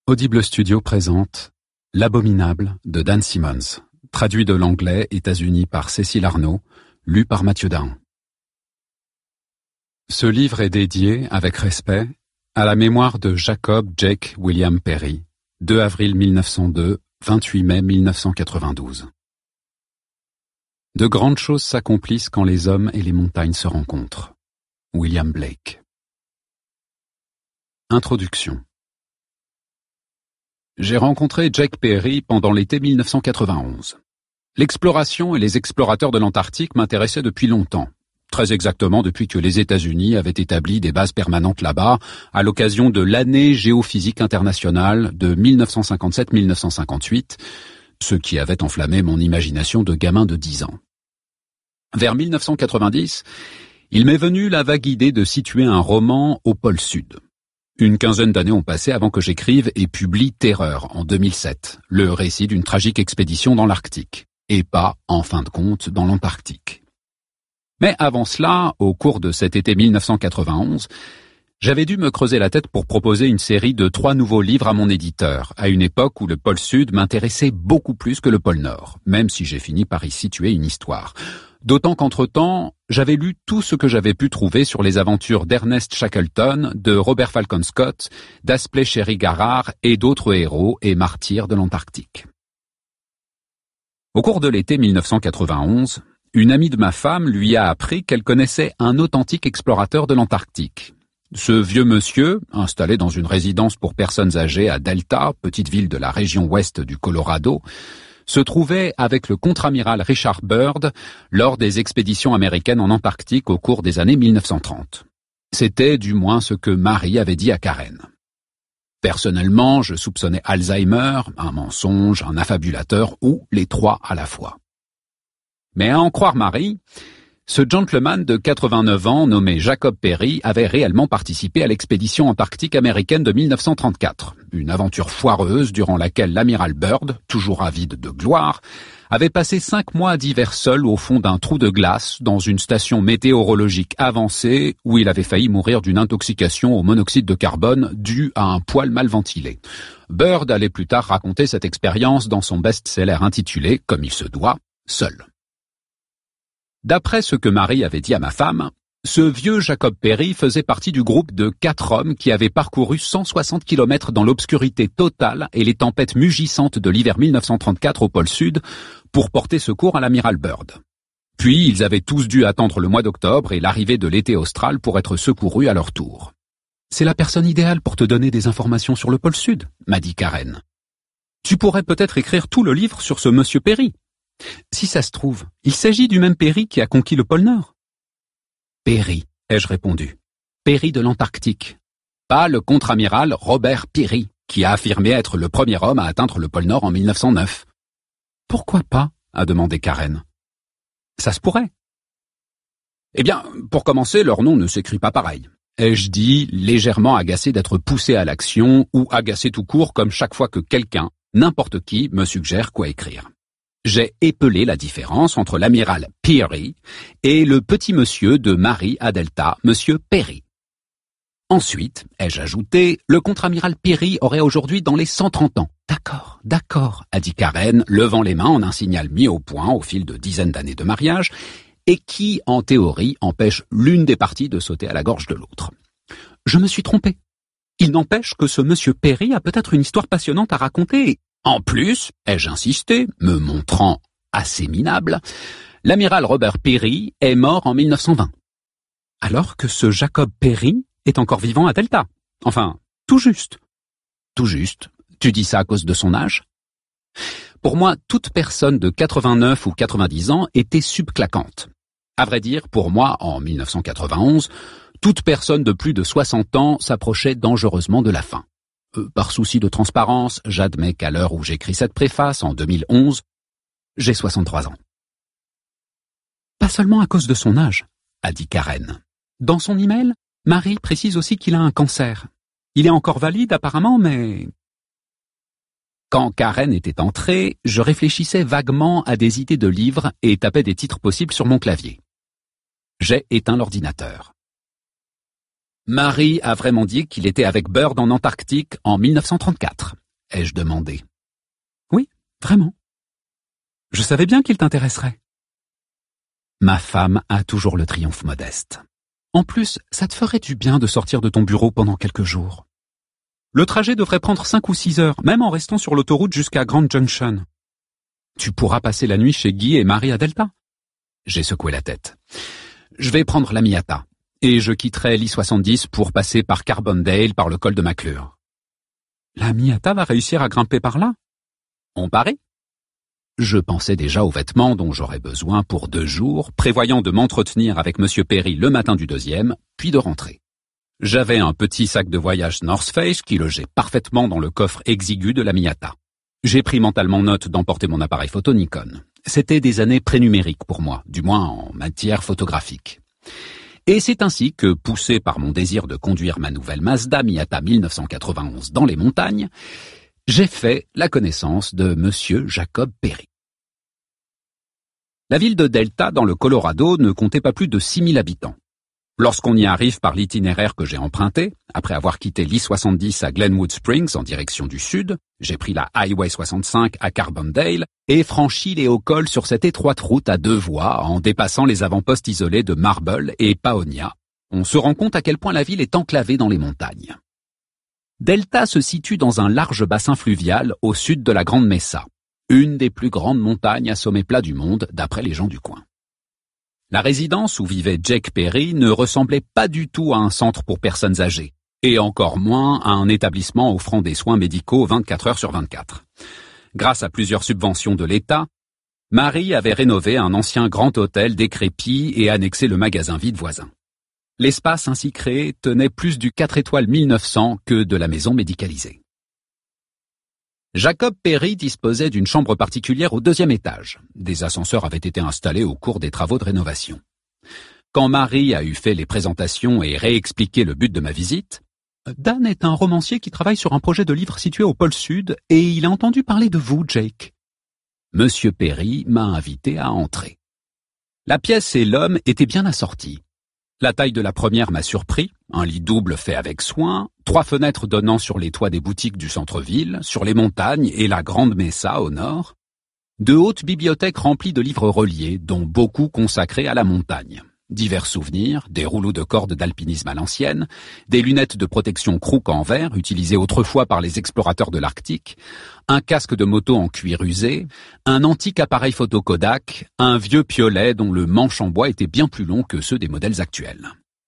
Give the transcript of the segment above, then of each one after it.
Audible Studio présente L'Abominable de Dan Simmons, traduit de l'anglais États-Unis par Cécile Arnaud, lu par Mathieu Dahan. Ce livre est dédié, avec respect, à la mémoire de Jacob Jake William Perry, 2 avril 1902, 28 mai 1992. De grandes choses s'accomplissent quand les hommes et les montagnes se rencontrent. William Blake. Introduction. J'ai rencontré Jake Perry pendant l'été 1991. L'exploration et les explorateurs de l'Antarctique m'intéressaient depuis longtemps. Très exactement depuis que les États-Unis avaient établi des bases permanentes là-bas à l'occasion de l'année géophysique internationale de 1957-1958, ce qui avait enflammé mon imagination de gamin de 10 ans. Vers 1990, il m'est venu la vague idée de situer un roman au pôle Sud. Une quinzaine d'années ont passé avant que j'écrive et publie Terreur en 2007, le récit d'une tragique expédition dans l'Arctique, et pas, en fin de compte, dans l'Antarctique. Mais avant cela, au cours de cet été 1991, j'avais dû me creuser la tête pour proposer une série de 3 nouveaux livres à mon éditeur, à une époque où le pôle Sud m'intéressait beaucoup plus que le pôle Nord, même si j'ai fini par y situer une histoire. D'autant qu'entre-temps, j'avais lu tout ce que j'avais pu trouver sur les aventures d'Ernest Shackleton, de Robert Falcon Scott, d'Aspley Cherry Garrard et d'autres héros et martyrs de l'Antarctique. Au cours de l'été 1991, une amie de ma femme lui a appris qu'elle connaissait un authentique explorateur de l'Antarctique. Ce vieux monsieur, installé dans une résidence pour personnes âgées à Delta, petite ville de la région ouest du Colorado, se trouvait avec le contre-amiral Richard Byrd lors des expéditions américaines en Antarctique au cours des années 1930. C'était du moins ce que Marie avait dit à Karen. Personnellement, je soupçonnais Alzheimer, un mensonge, un affabulateur ou les 3 à la fois. Mais à en croire Marie, ce gentleman de 89 ans nommé Jacob Perry avait réellement participé à l'expédition antarctique américaine de 1934, une aventure foireuse durant laquelle l'amiral Byrd, toujours avide de gloire, avait passé 5 mois d'hiver seul au fond d'un trou de glace dans une station météorologique avancée où il avait failli mourir d'une intoxication au monoxyde de carbone due à un poêle mal ventilé. Byrd allait plus tard raconter cette expérience dans son best-seller intitulé, comme il se doit, Seul. D'après ce que Marie avait dit à ma femme, ce vieux Jacob Perry faisait partie du groupe de 4 hommes qui avaient parcouru 160 km dans l'obscurité totale et les tempêtes mugissantes de l'hiver 1934 au pôle Sud pour porter secours à l'amiral Byrd. Puis ils avaient tous dû attendre le mois d'octobre et l'arrivée de l'été austral pour être secourus à leur tour. « C'est la personne idéale pour te donner des informations sur le pôle Sud », m'a dit Karen. « Tu pourrais peut-être écrire tout le livre sur ce monsieur Perry. Si ça se trouve, il s'agit du même Perry qui a conquis le pôle Nord. » Perry, ai-je répondu. Perry de l'Antarctique. Pas le contre-amiral Robert Peary, qui a affirmé être le premier homme à atteindre le pôle Nord en 1909. Pourquoi pas, a demandé Karen. Ça se pourrait. Eh bien, pour commencer, leur nom ne s'écrit pas pareil. Ai-je dit, légèrement agacé d'être poussé à l'action ou agacé tout court comme chaque fois que quelqu'un, n'importe qui, me suggère quoi écrire. J'ai épelé la différence entre l'amiral Peary et le petit monsieur de Marie à Delta, monsieur Perry. Ensuite, ai-je ajouté, le contre-amiral Perry aurait aujourd'hui dans les 130 ans. D'accord, a dit Karen, levant les mains en un signal mis au point au fil de dizaines d'années de mariage, et qui, en théorie, empêche l'une des parties de sauter à la gorge de l'autre. Je me suis trompé. Il n'empêche que ce monsieur Perry a peut-être une histoire passionnante à raconter. En plus, ai-je insisté, me montrant assez minable, l'amiral Robert Peary est mort en 1920. Alors que ce Jacob Perry est encore vivant à Delta. Enfin, tout juste. Tout juste. Tu dis ça à cause de son âge? Pour moi, toute personne de 89 ou 90 ans était subclaquante. À vrai dire, pour moi, en 1991, toute personne de plus de 60 ans s'approchait dangereusement de la fin. Par souci de transparence, j'admets qu'à l'heure où j'écris cette préface, en 2011, j'ai 63 ans. Pas seulement à cause de son âge, a dit Karen. Dans son email, Marie précise aussi qu'il a un cancer. Il est encore valide apparemment, mais... Quand Karen était entrée, je réfléchissais vaguement à des idées de livres et tapais des titres possibles sur mon clavier. J'ai éteint l'ordinateur. Marie a vraiment dit qu'il était avec Byrd en Antarctique en 1934, ai-je demandé. Oui, vraiment. Je savais bien qu'il t'intéresserait. Ma femme a toujours le triomphe modeste. En plus, ça te ferait du bien de sortir de ton bureau pendant quelques jours. Le trajet devrait prendre 5 ou 6 heures, même en restant sur l'autoroute jusqu'à Grand Junction. Tu pourras passer la nuit chez Guy et Marie à Delta. J'ai secoué la tête. Je vais prendre la Miata, et je quitterai l'I-70 pour passer par Carbondale par le col de McClure. La Miata va réussir à grimper par là? On parie? Je pensais déjà aux vêtements dont j'aurais besoin pour 2 jours, prévoyant de m'entretenir avec M. Perry le matin du 2e, puis de rentrer. J'avais un petit sac de voyage North Face qui logeait parfaitement dans le coffre exigu de la Miata. J'ai pris mentalement note d'emporter mon appareil photo Nikon. C'était des années prénumériques pour moi, du moins en matière photographique. Et c'est ainsi que, poussé par mon désir de conduire ma nouvelle Mazda Miata 1991 dans les montagnes, j'ai fait la connaissance de M. Jacob Perry. La ville de Delta, dans le Colorado, ne comptait pas plus de 6000 habitants. Lorsqu'on y arrive par l'itinéraire que j'ai emprunté, après avoir quitté l'I-70 à Glenwood Springs en direction du sud, j'ai pris la Highway 65 à Carbondale et franchi les hauts cols sur cette étroite route à 2 voies en dépassant les avant-postes isolés de Marble et Paonia. On se rend compte à quel point la ville est enclavée dans les montagnes. Delta se situe dans un large bassin fluvial au sud de la Grande Mesa, une des plus grandes montagnes à sommet plat du monde d'après les gens du coin. La résidence où vivait Jake Perry ne ressemblait pas du tout à un centre pour personnes âgées, et encore moins à un établissement offrant des soins médicaux 24 heures sur 24. Grâce à plusieurs subventions de l'État, Marie avait rénové un ancien grand hôtel décrépit et annexé le magasin vide voisin. L'espace ainsi créé tenait plus du 4 étoiles 1900 que de la maison médicalisée. Jacob Perry disposait d'une chambre particulière au 2e étage. Des ascenseurs avaient été installés au cours des travaux de rénovation. Quand Marie a eu fait les présentations et réexpliqué le but de ma visite, « Dan est un romancier qui travaille sur un projet de livre situé au pôle Sud et il a entendu parler de vous, Jake. » Monsieur Perry m'a invité à entrer. La pièce et l'homme étaient bien assortis. La taille de la première m'a surpris, un lit double fait avec soin, 3 fenêtres donnant sur les toits des boutiques du centre-ville, sur les montagnes et la Grande Mesa au nord, 2 hautes bibliothèques remplies de livres reliés, dont beaucoup consacrés à la montagne. Divers souvenirs, des rouleaux de cordes d'alpinisme à l'ancienne, des lunettes de protection Crook en verre utilisées autrefois par les explorateurs de l'Arctique, un casque de moto en cuir usé, un antique appareil photo Kodak, un vieux piolet dont le manche en bois était bien plus long que ceux des modèles actuels.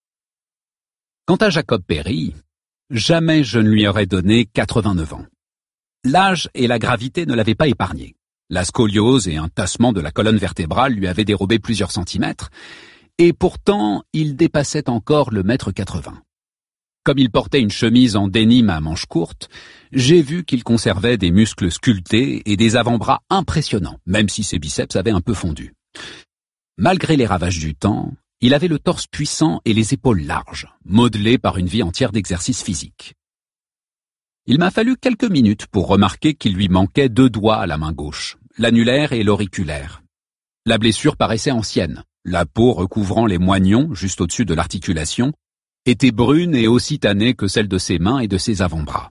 Quant à Jacob Perry, jamais je ne lui aurais donné 89 ans. L'âge et la gravité ne l'avaient pas épargné. La scoliose et un tassement de la colonne vertébrale lui avaient dérobé plusieurs centimètres, et pourtant, il dépassait encore le 1,80 m. Comme il portait une chemise en denim à manches courtes, j'ai vu qu'il conservait des muscles sculptés et des avant-bras impressionnants, même si ses biceps avaient un peu fondu. Malgré les ravages du temps, il avait le torse puissant et les épaules larges, modelés par une vie entière d'exercice physique. Il m'a fallu quelques minutes pour remarquer qu'il lui manquait 2 doigts à la main gauche, l'annulaire et l'auriculaire. La blessure paraissait ancienne. La peau recouvrant les moignons, juste au-dessus de l'articulation, était brune et aussi tannée que celle de ses mains et de ses avant-bras.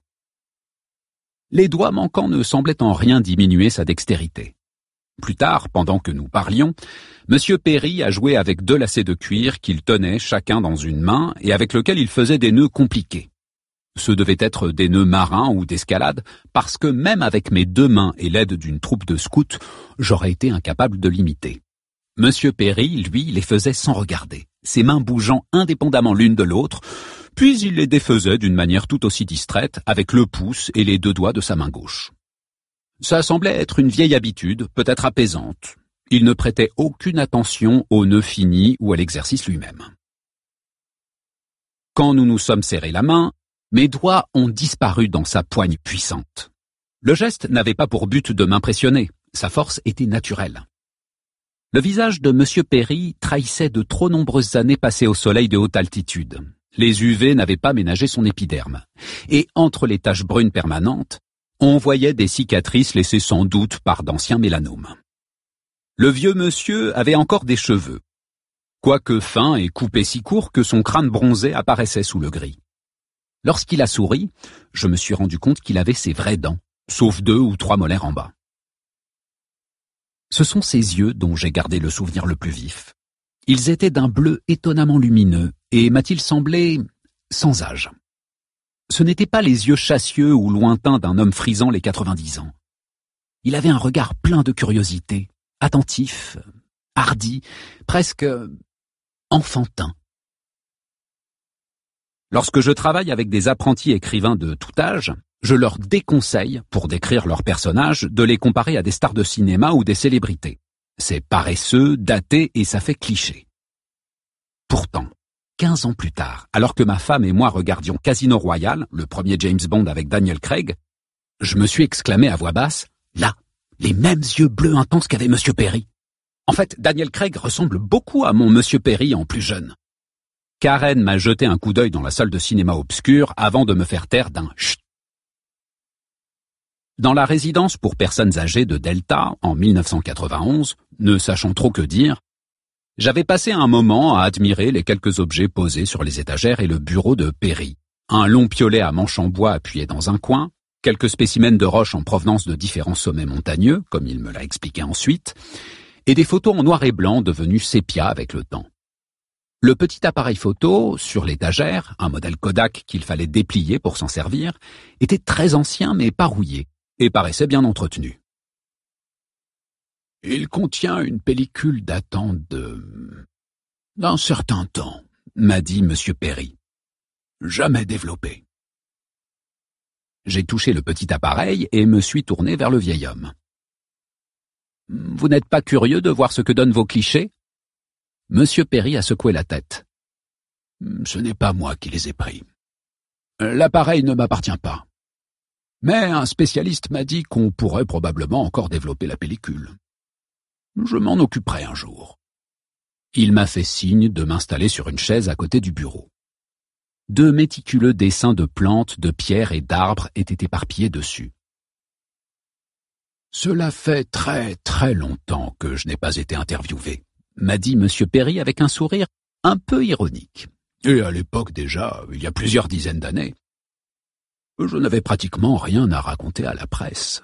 Les doigts manquants ne semblaient en rien diminuer sa dextérité. Plus tard, pendant que nous parlions, M. Perry a joué avec 2 lacets de cuir qu'il tenait chacun dans une main et avec lesquels il faisait des nœuds compliqués. Ce devaient être des nœuds marins ou d'escalade, parce que même avec mes 2 mains et l'aide d'une troupe de scouts, j'aurais été incapable de l'imiter. Monsieur Perry, lui, les faisait sans regarder, ses mains bougeant indépendamment l'une de l'autre, puis il les défaisait d'une manière tout aussi distraite avec le pouce et les 2 doigts de sa main gauche. Ça semblait être une vieille habitude, peut-être apaisante. Il ne prêtait aucune attention au nœud fini ou à l'exercice lui-même. Quand nous nous sommes serrés la main, mes doigts ont disparu dans sa poigne puissante. Le geste n'avait pas pour but de m'impressionner, sa force était naturelle. Le visage de M. Perry trahissait de trop nombreuses années passées au soleil de haute altitude. Les UV n'avaient pas ménagé son épiderme. Et entre les taches brunes permanentes, on voyait des cicatrices laissées sans doute par d'anciens mélanomes. Le vieux monsieur avait encore des cheveux, quoique fins et coupés si courts que son crâne bronzé apparaissait sous le gris. Lorsqu'il a souri, je me suis rendu compte qu'il avait ses vraies dents, sauf 2 ou 3 molaires en bas. Ce sont ces yeux dont j'ai gardé le souvenir le plus vif. Ils étaient d'un bleu étonnamment lumineux et m'a-t-il semblé sans âge. Ce n'étaient pas les yeux chassieux ou lointains d'un homme frisant les 90 ans. Il avait un regard plein de curiosité, attentif, hardi, presque enfantin. Lorsque je travaille avec des apprentis écrivains de tout âge, je leur déconseille, pour décrire leurs personnages, de les comparer à des stars de cinéma ou des célébrités. C'est paresseux, daté et ça fait cliché. Pourtant, 15 ans plus tard, alors que ma femme et moi regardions Casino Royale, le premier James Bond avec Daniel Craig, je me suis exclamé à voix basse, là, les mêmes yeux bleus intenses qu'avait Monsieur Perry. En fait, Daniel Craig ressemble beaucoup à mon Monsieur Perry en plus jeune. Karen m'a jeté un coup d'œil dans la salle de cinéma obscure avant de me faire taire d'un chut. Dans la résidence pour personnes âgées de Delta, en 1991, ne sachant trop que dire, j'avais passé un moment à admirer les quelques objets posés sur les étagères et le bureau de Perry. Un long piolet à manche en bois appuyé dans un coin, quelques spécimens de roches en provenance de différents sommets montagneux, comme il me l'a expliqué ensuite, et des photos en noir et blanc devenues sépia avec le temps. Le petit appareil photo, sur l'étagère, un modèle Kodak qu'il fallait déplier pour s'en servir, était très ancien mais pas rouillé, et paraissait bien entretenu. Il contient une pellicule datant d'un certain temps, m'a dit Monsieur Perry. Jamais développée. J'ai touché le petit appareil et me suis tourné vers le vieil homme. Vous n'êtes pas curieux de voir ce que donnent vos clichés? Monsieur Perry a secoué la tête. Ce n'est pas moi qui les ai pris. L'appareil ne m'appartient pas. Mais un spécialiste m'a dit qu'on pourrait probablement encore développer la pellicule. Je m'en occuperai un jour. Il m'a fait signe de m'installer sur une chaise à côté du bureau. 2 méticuleux dessins de plantes, de pierres et d'arbres étaient éparpillés dessus. Cela fait très très longtemps que je n'ai pas été interviewé, m'a dit Monsieur Perry avec un sourire un peu ironique. Et à l'époque déjà, il y a plusieurs dizaines d'années, je n'avais pratiquement rien à raconter à la presse.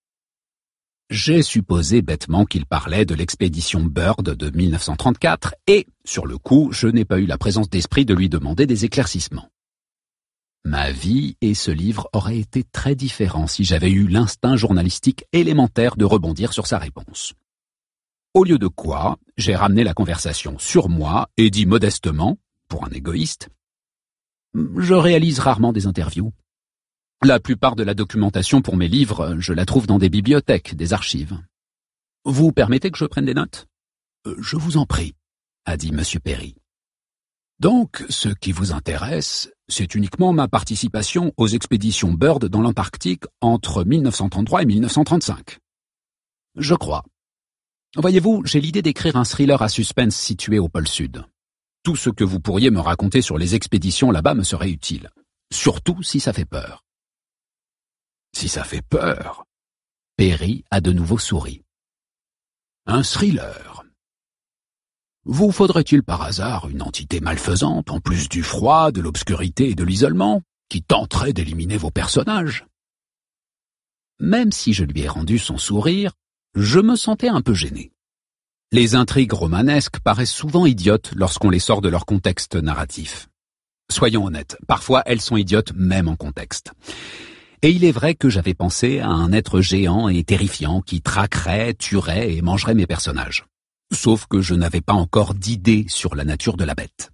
J'ai supposé bêtement qu'il parlait de l'expédition Byrd de 1934 et, sur le coup, je n'ai pas eu la présence d'esprit de lui demander des éclaircissements. Ma vie et ce livre auraient été très différents si j'avais eu l'instinct journalistique élémentaire de rebondir sur sa réponse. Au lieu de quoi, j'ai ramené la conversation sur moi et dit modestement, pour un égoïste, « Je réalise rarement des interviews. La plupart de la documentation pour mes livres, je la trouve dans des bibliothèques, des archives. Vous permettez que je prenne des notes? Je vous en prie, a dit Monsieur Perry. Donc, ce qui vous intéresse, c'est uniquement ma participation aux expéditions Byrd dans l'Antarctique entre 1933 et 1935. Je crois. Voyez-vous, j'ai l'idée d'écrire un thriller à suspense situé au pôle Sud. Tout ce que vous pourriez me raconter sur les expéditions là-bas me serait utile. Surtout si ça fait peur. Si ça fait peur. Perry a de nouveau souri. Un thriller. Vous faudrait-il par hasard une entité malfaisante, en plus du froid, de l'obscurité et de l'isolement, qui tenterait d'éliminer vos personnages? Même si je lui ai rendu son sourire, je me sentais un peu gêné. Les intrigues romanesques paraissent souvent idiotes lorsqu'on les sort de leur contexte narratif. Soyons honnêtes, parfois elles sont idiotes même en contexte. Et il est vrai que j'avais pensé à un être géant et terrifiant qui traquerait, tuerait et mangerait mes personnages. Sauf que je n'avais pas encore d'idée sur la nature de la bête.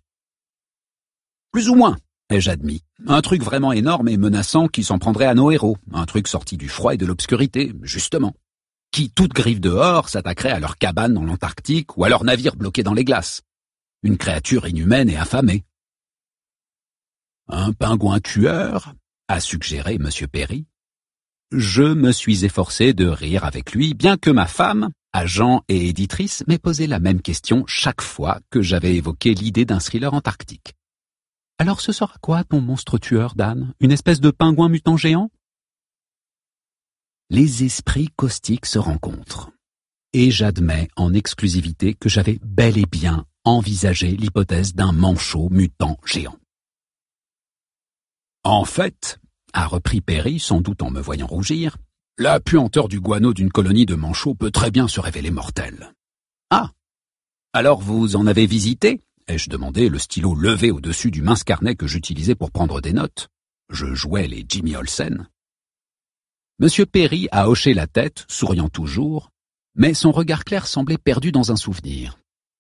Plus ou moins, ai-je admis. Un truc vraiment énorme et menaçant qui s'en prendrait à nos héros. Un truc sorti du froid et de l'obscurité, justement. Qui, toute griffe dehors, s'attaquerait à leur cabane dans l'Antarctique ou à leur navire bloqué dans les glaces. Une créature inhumaine et affamée. Un pingouin tueur, a suggéré Monsieur Perry. Je me suis efforcé de rire avec lui, bien que ma femme, agent et éditrice, m'ait posé la même question chaque fois que j'avais évoqué l'idée d'un thriller antarctique. Alors ce sera quoi ton monstre tueur, Dan? Une espèce de pingouin mutant géant? Les esprits caustiques se rencontrent. Et j'admets en exclusivité que j'avais bel et bien envisagé l'hypothèse d'un manchot mutant géant. En fait, a repris Perry, sans doute en me voyant rougir, La puanteur du guano d'une colonie de manchots peut très bien se révéler mortelle. Ah, alors vous en avez visité? Ai-je demandé, le stylo levé au-dessus du mince carnet que j'utilisais pour prendre des notes. Je jouais les Jimmy Olsen. Monsieur Perry a hoché la tête, souriant toujours, mais son regard clair semblait perdu dans un souvenir.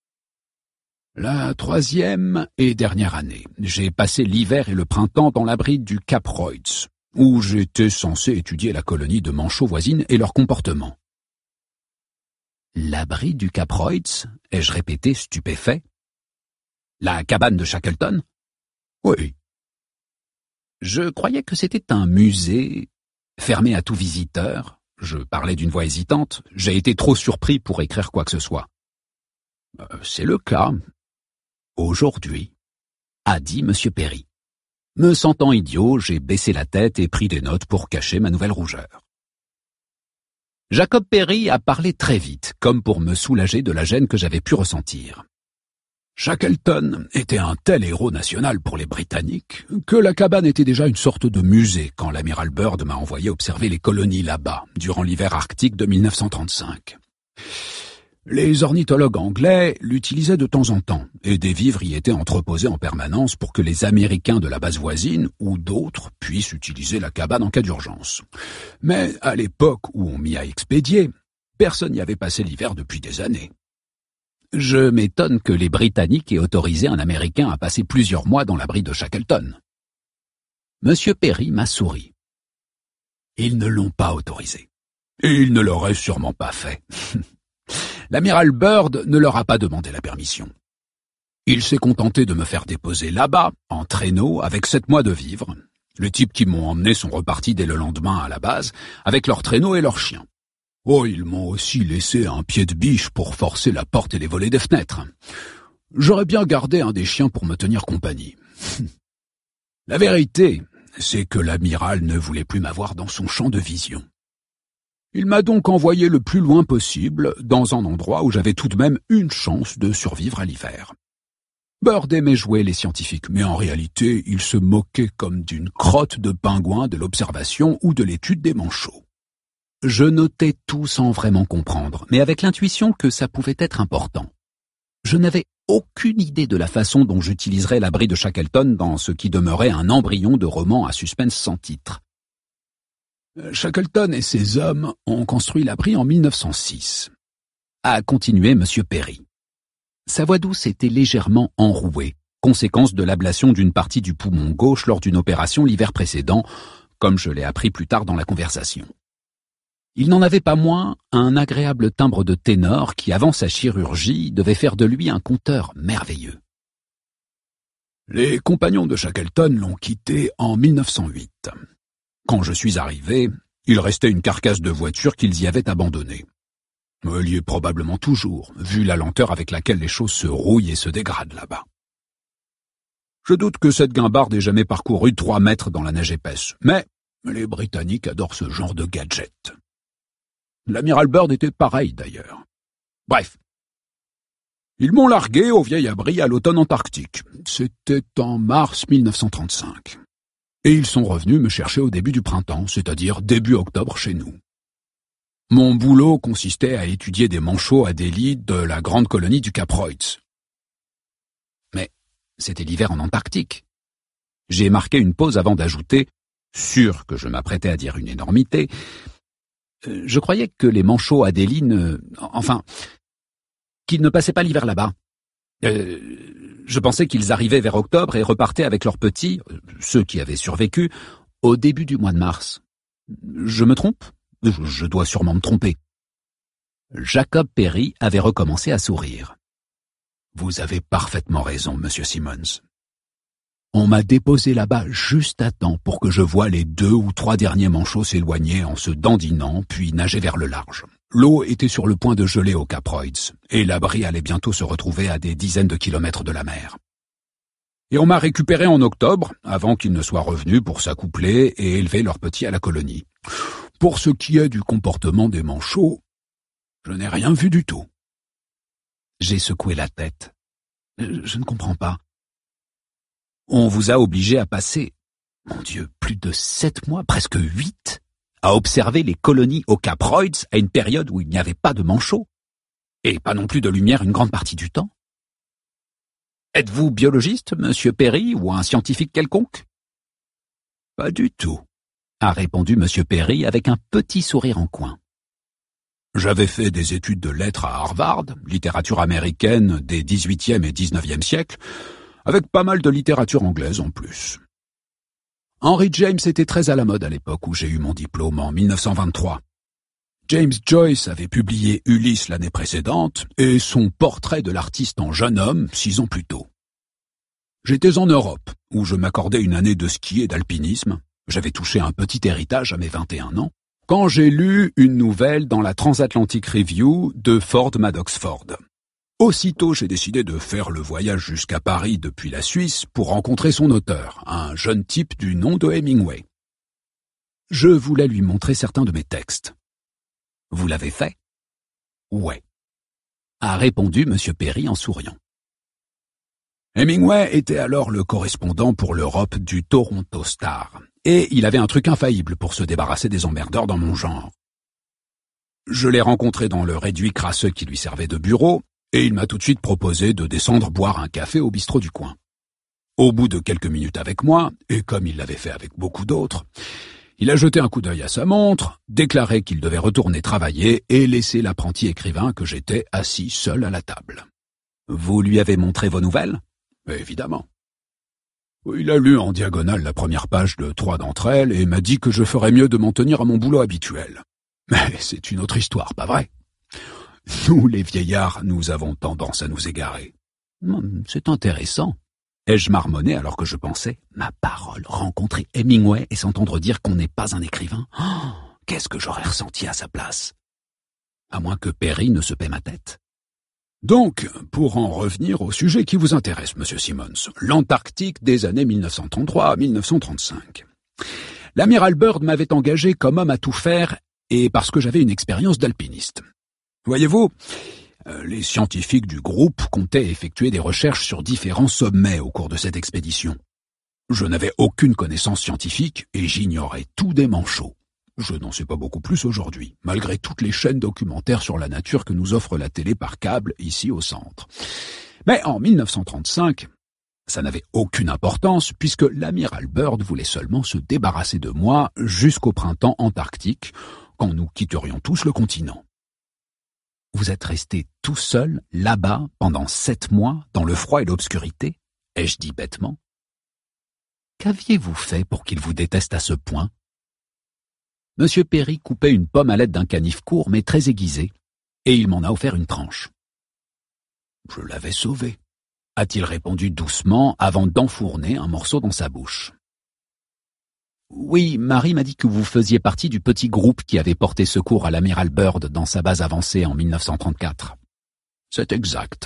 La 3e et dernière année, j'ai passé l'hiver et le printemps dans l'abri du Cap Royds, où j'étais censé étudier la colonie de manchots voisines et leur comportement. L'abri du Cap Royds? Ai-je répété, stupéfait. La cabane de Shackleton? Oui. Je croyais que c'était un musée fermé à tout visiteur. Je parlais d'une voix hésitante. J'ai été trop surpris pour écrire quoi que ce soit. C'est le cas. Aujourd'hui, a dit Monsieur Perry. Me sentant idiot, j'ai baissé la tête et pris des notes pour cacher ma nouvelle rougeur. Jacob Perry a parlé très vite, comme pour me soulager de la gêne que j'avais pu ressentir. Shackleton était un tel héros national pour les Britanniques que la cabane était déjà une sorte de musée quand l'amiral Byrd m'a envoyé observer les colonies là-bas durant l'hiver arctique de 1935. Les ornithologues anglais l'utilisaient de temps en temps, et des vivres y étaient entreposés en permanence pour que les Américains de la base voisine ou d'autres puissent utiliser la cabane en cas d'urgence. Mais à l'époque où on m'y a expédié, personne n'y avait passé l'hiver depuis des années. Je m'étonne que les Britanniques aient autorisé un Américain à passer plusieurs mois dans l'abri de Shackleton. Monsieur Perry m'a souri. Ils ne l'ont pas autorisé. Et ils ne l'auraient sûrement pas fait. L'amiral Byrd ne leur a pas demandé la permission. Il s'est contenté de me faire déposer là-bas, en traîneau, avec 7 mois de vivres. Les types qui m'ont emmené sont repartis dès le lendemain à la base, avec leurs traîneaux et leurs chiens. Oh, ils m'ont aussi laissé un pied de biche pour forcer la porte et les volets des fenêtres. J'aurais bien gardé un des chiens pour me tenir compagnie. La vérité, c'est que l'amiral ne voulait plus m'avoir dans son champ de vision. Il m'a donc envoyé le plus loin possible, dans un endroit où j'avais tout de même une chance de survivre à l'hiver. Byrd aimait jouer les scientifiques, mais en réalité, il se moquait comme d'une crotte de pingouin de l'observation ou de l'étude des manchots. Je notais tout sans vraiment comprendre, mais avec l'intuition que ça pouvait être important. Je n'avais aucune idée de la façon dont j'utiliserais l'abri de Shackleton dans ce qui demeurait un embryon de roman à suspense sans titre. Shackleton et ses hommes ont construit l'abri en 1906, a continué Monsieur Perry. Sa voix douce était légèrement enrouée, conséquence de l'ablation d'une partie du poumon gauche lors d'une opération l'hiver précédent, comme je l'ai appris plus tard dans la conversation. Il n'en avait pas moins un agréable timbre de ténor qui, avant sa chirurgie, devait faire de lui un conteur merveilleux. Les compagnons de Shackleton l'ont quitté en 1908. Quand je suis arrivé, il restait une carcasse de voiture qu'ils y avaient abandonnée. Elle y est probablement toujours, vu la lenteur avec laquelle les choses se rouillent et se dégradent là-bas. Je doute que cette guimbarde ait jamais parcouru 3 mètres dans la neige épaisse, mais les Britanniques adorent ce genre de gadget. L'amiral Byrd était pareil d'ailleurs. Bref. Ils m'ont largué au vieil abri à l'automne antarctique. C'était en mars 1935. Et ils sont revenus me chercher au début du printemps, c'est-à-dire début octobre chez nous. Mon boulot consistait à étudier des manchots adélides de la grande colonie du Cap Royds. Mais c'était l'hiver en Antarctique. J'ai marqué une pause avant d'ajouter, sûr que je m'apprêtais à dire une énormité, je croyais que les manchots adélines, qu'ils ne passaient pas l'hiver là-bas. Je pensais qu'ils arrivaient vers octobre et repartaient avec leurs petits, ceux qui avaient survécu, au début du mois de mars. Je me trompe? Je dois sûrement me tromper. Jacob Perry avait recommencé à sourire. Vous avez parfaitement raison, monsieur Simmons. On m'a déposé là-bas juste à temps pour que je voie les 2 ou 3 derniers manchots s'éloigner en se dandinant, puis nager vers le large. L'eau était sur le point de geler au Cap Royds, et l'abri allait bientôt se retrouver à des dizaines de kilomètres de la mer. Et on m'a récupéré en octobre, avant qu'ils ne soient revenus pour s'accoupler et élever leurs petits à la colonie. Pour ce qui est du comportement des manchots, je n'ai rien vu du tout. J'ai secoué la tête. Je ne comprends pas. On vous a obligé à passer, mon Dieu, plus de 7 mois, presque 8, à observer les colonies au Cap Royds à une période où il n'y avait pas de manchots, et pas non plus de lumière une grande partie du temps. Êtes-vous biologiste, monsieur Perry, ou un scientifique quelconque? Pas du tout, a répondu monsieur Perry avec un petit sourire en coin. J'avais fait des études de lettres à Harvard, littérature américaine des XVIIIe et XIXe siècles, avec pas mal de littérature anglaise en plus. Henry James était très à la mode à l'époque où j'ai eu mon diplôme en 1923. James Joyce avait publié Ulysse l'année précédente et son portrait de l'artiste en jeune homme 6 ans plus tôt. J'étais en Europe, où je m'accordais une année de ski et d'alpinisme. J'avais touché un petit héritage à mes 21 ans, quand j'ai lu une nouvelle dans la Transatlantic Review de Ford Madox Ford. Aussitôt, j'ai décidé de faire le voyage jusqu'à Paris depuis la Suisse pour rencontrer son auteur, un jeune type du nom de Hemingway. Je voulais lui montrer certains de mes textes. « Vous l'avez fait ?»« Ouais », a répondu M. Perry en souriant. Hemingway était alors le correspondant pour l'Europe du Toronto Star, et il avait un truc infaillible pour se débarrasser des emmerdeurs dans mon genre. Je l'ai rencontré dans le réduit crasseux qui lui servait de bureau, et il m'a tout de suite proposé de descendre boire un café au bistrot du coin. Au bout de quelques minutes avec moi, et comme il l'avait fait avec beaucoup d'autres, il a jeté un coup d'œil à sa montre, déclaré qu'il devait retourner travailler et laisser l'apprenti écrivain que j'étais assis seul à la table. « Vous lui avez montré vos nouvelles ?» Évidemment. Il a lu en diagonale la première page de 3 d'entre elles et m'a dit que je ferais mieux de m'en tenir à mon boulot habituel. Mais c'est une autre histoire, pas vrai? Nous, les vieillards, nous avons tendance à nous égarer. C'est intéressant. Ai-je marmonné alors que je pensais, ma parole, rencontrer Hemingway et s'entendre dire qu'on n'est pas un écrivain? Oh, qu'est-ce que j'aurais ressenti à sa place? À moins que Perry ne se paie ma tête. Donc, pour en revenir au sujet qui vous intéresse, monsieur Simmons, l'Antarctique des années 1933 à 1935. L'amiral Byrd m'avait engagé comme homme à tout faire et parce que j'avais une expérience d'alpiniste. Voyez-vous, les scientifiques du groupe comptaient effectuer des recherches sur différents sommets au cours de cette expédition. Je n'avais aucune connaissance scientifique et j'ignorais tout des manchots. Je n'en sais pas beaucoup plus aujourd'hui, malgré toutes les chaînes documentaires sur la nature que nous offre la télé par câble ici au centre. Mais en 1935, ça n'avait aucune importance puisque l'amiral Byrd voulait seulement se débarrasser de moi jusqu'au printemps antarctique, quand nous quitterions tous le continent. Vous êtes resté tout seul, là-bas, pendant 7 mois, dans le froid et l'obscurité, ai-je dit bêtement. Qu'aviez-vous fait pour qu'il vous déteste à ce point? Monsieur Perry coupait une pomme à l'aide d'un canif court mais très aiguisé, et il m'en a offert une tranche. Je l'avais sauvé, a-t-il répondu doucement avant d'enfourner un morceau dans sa bouche. Oui, Marie m'a dit que vous faisiez partie du petit groupe qui avait porté secours à l'amiral Byrd dans sa base avancée en 1934. C'est exact.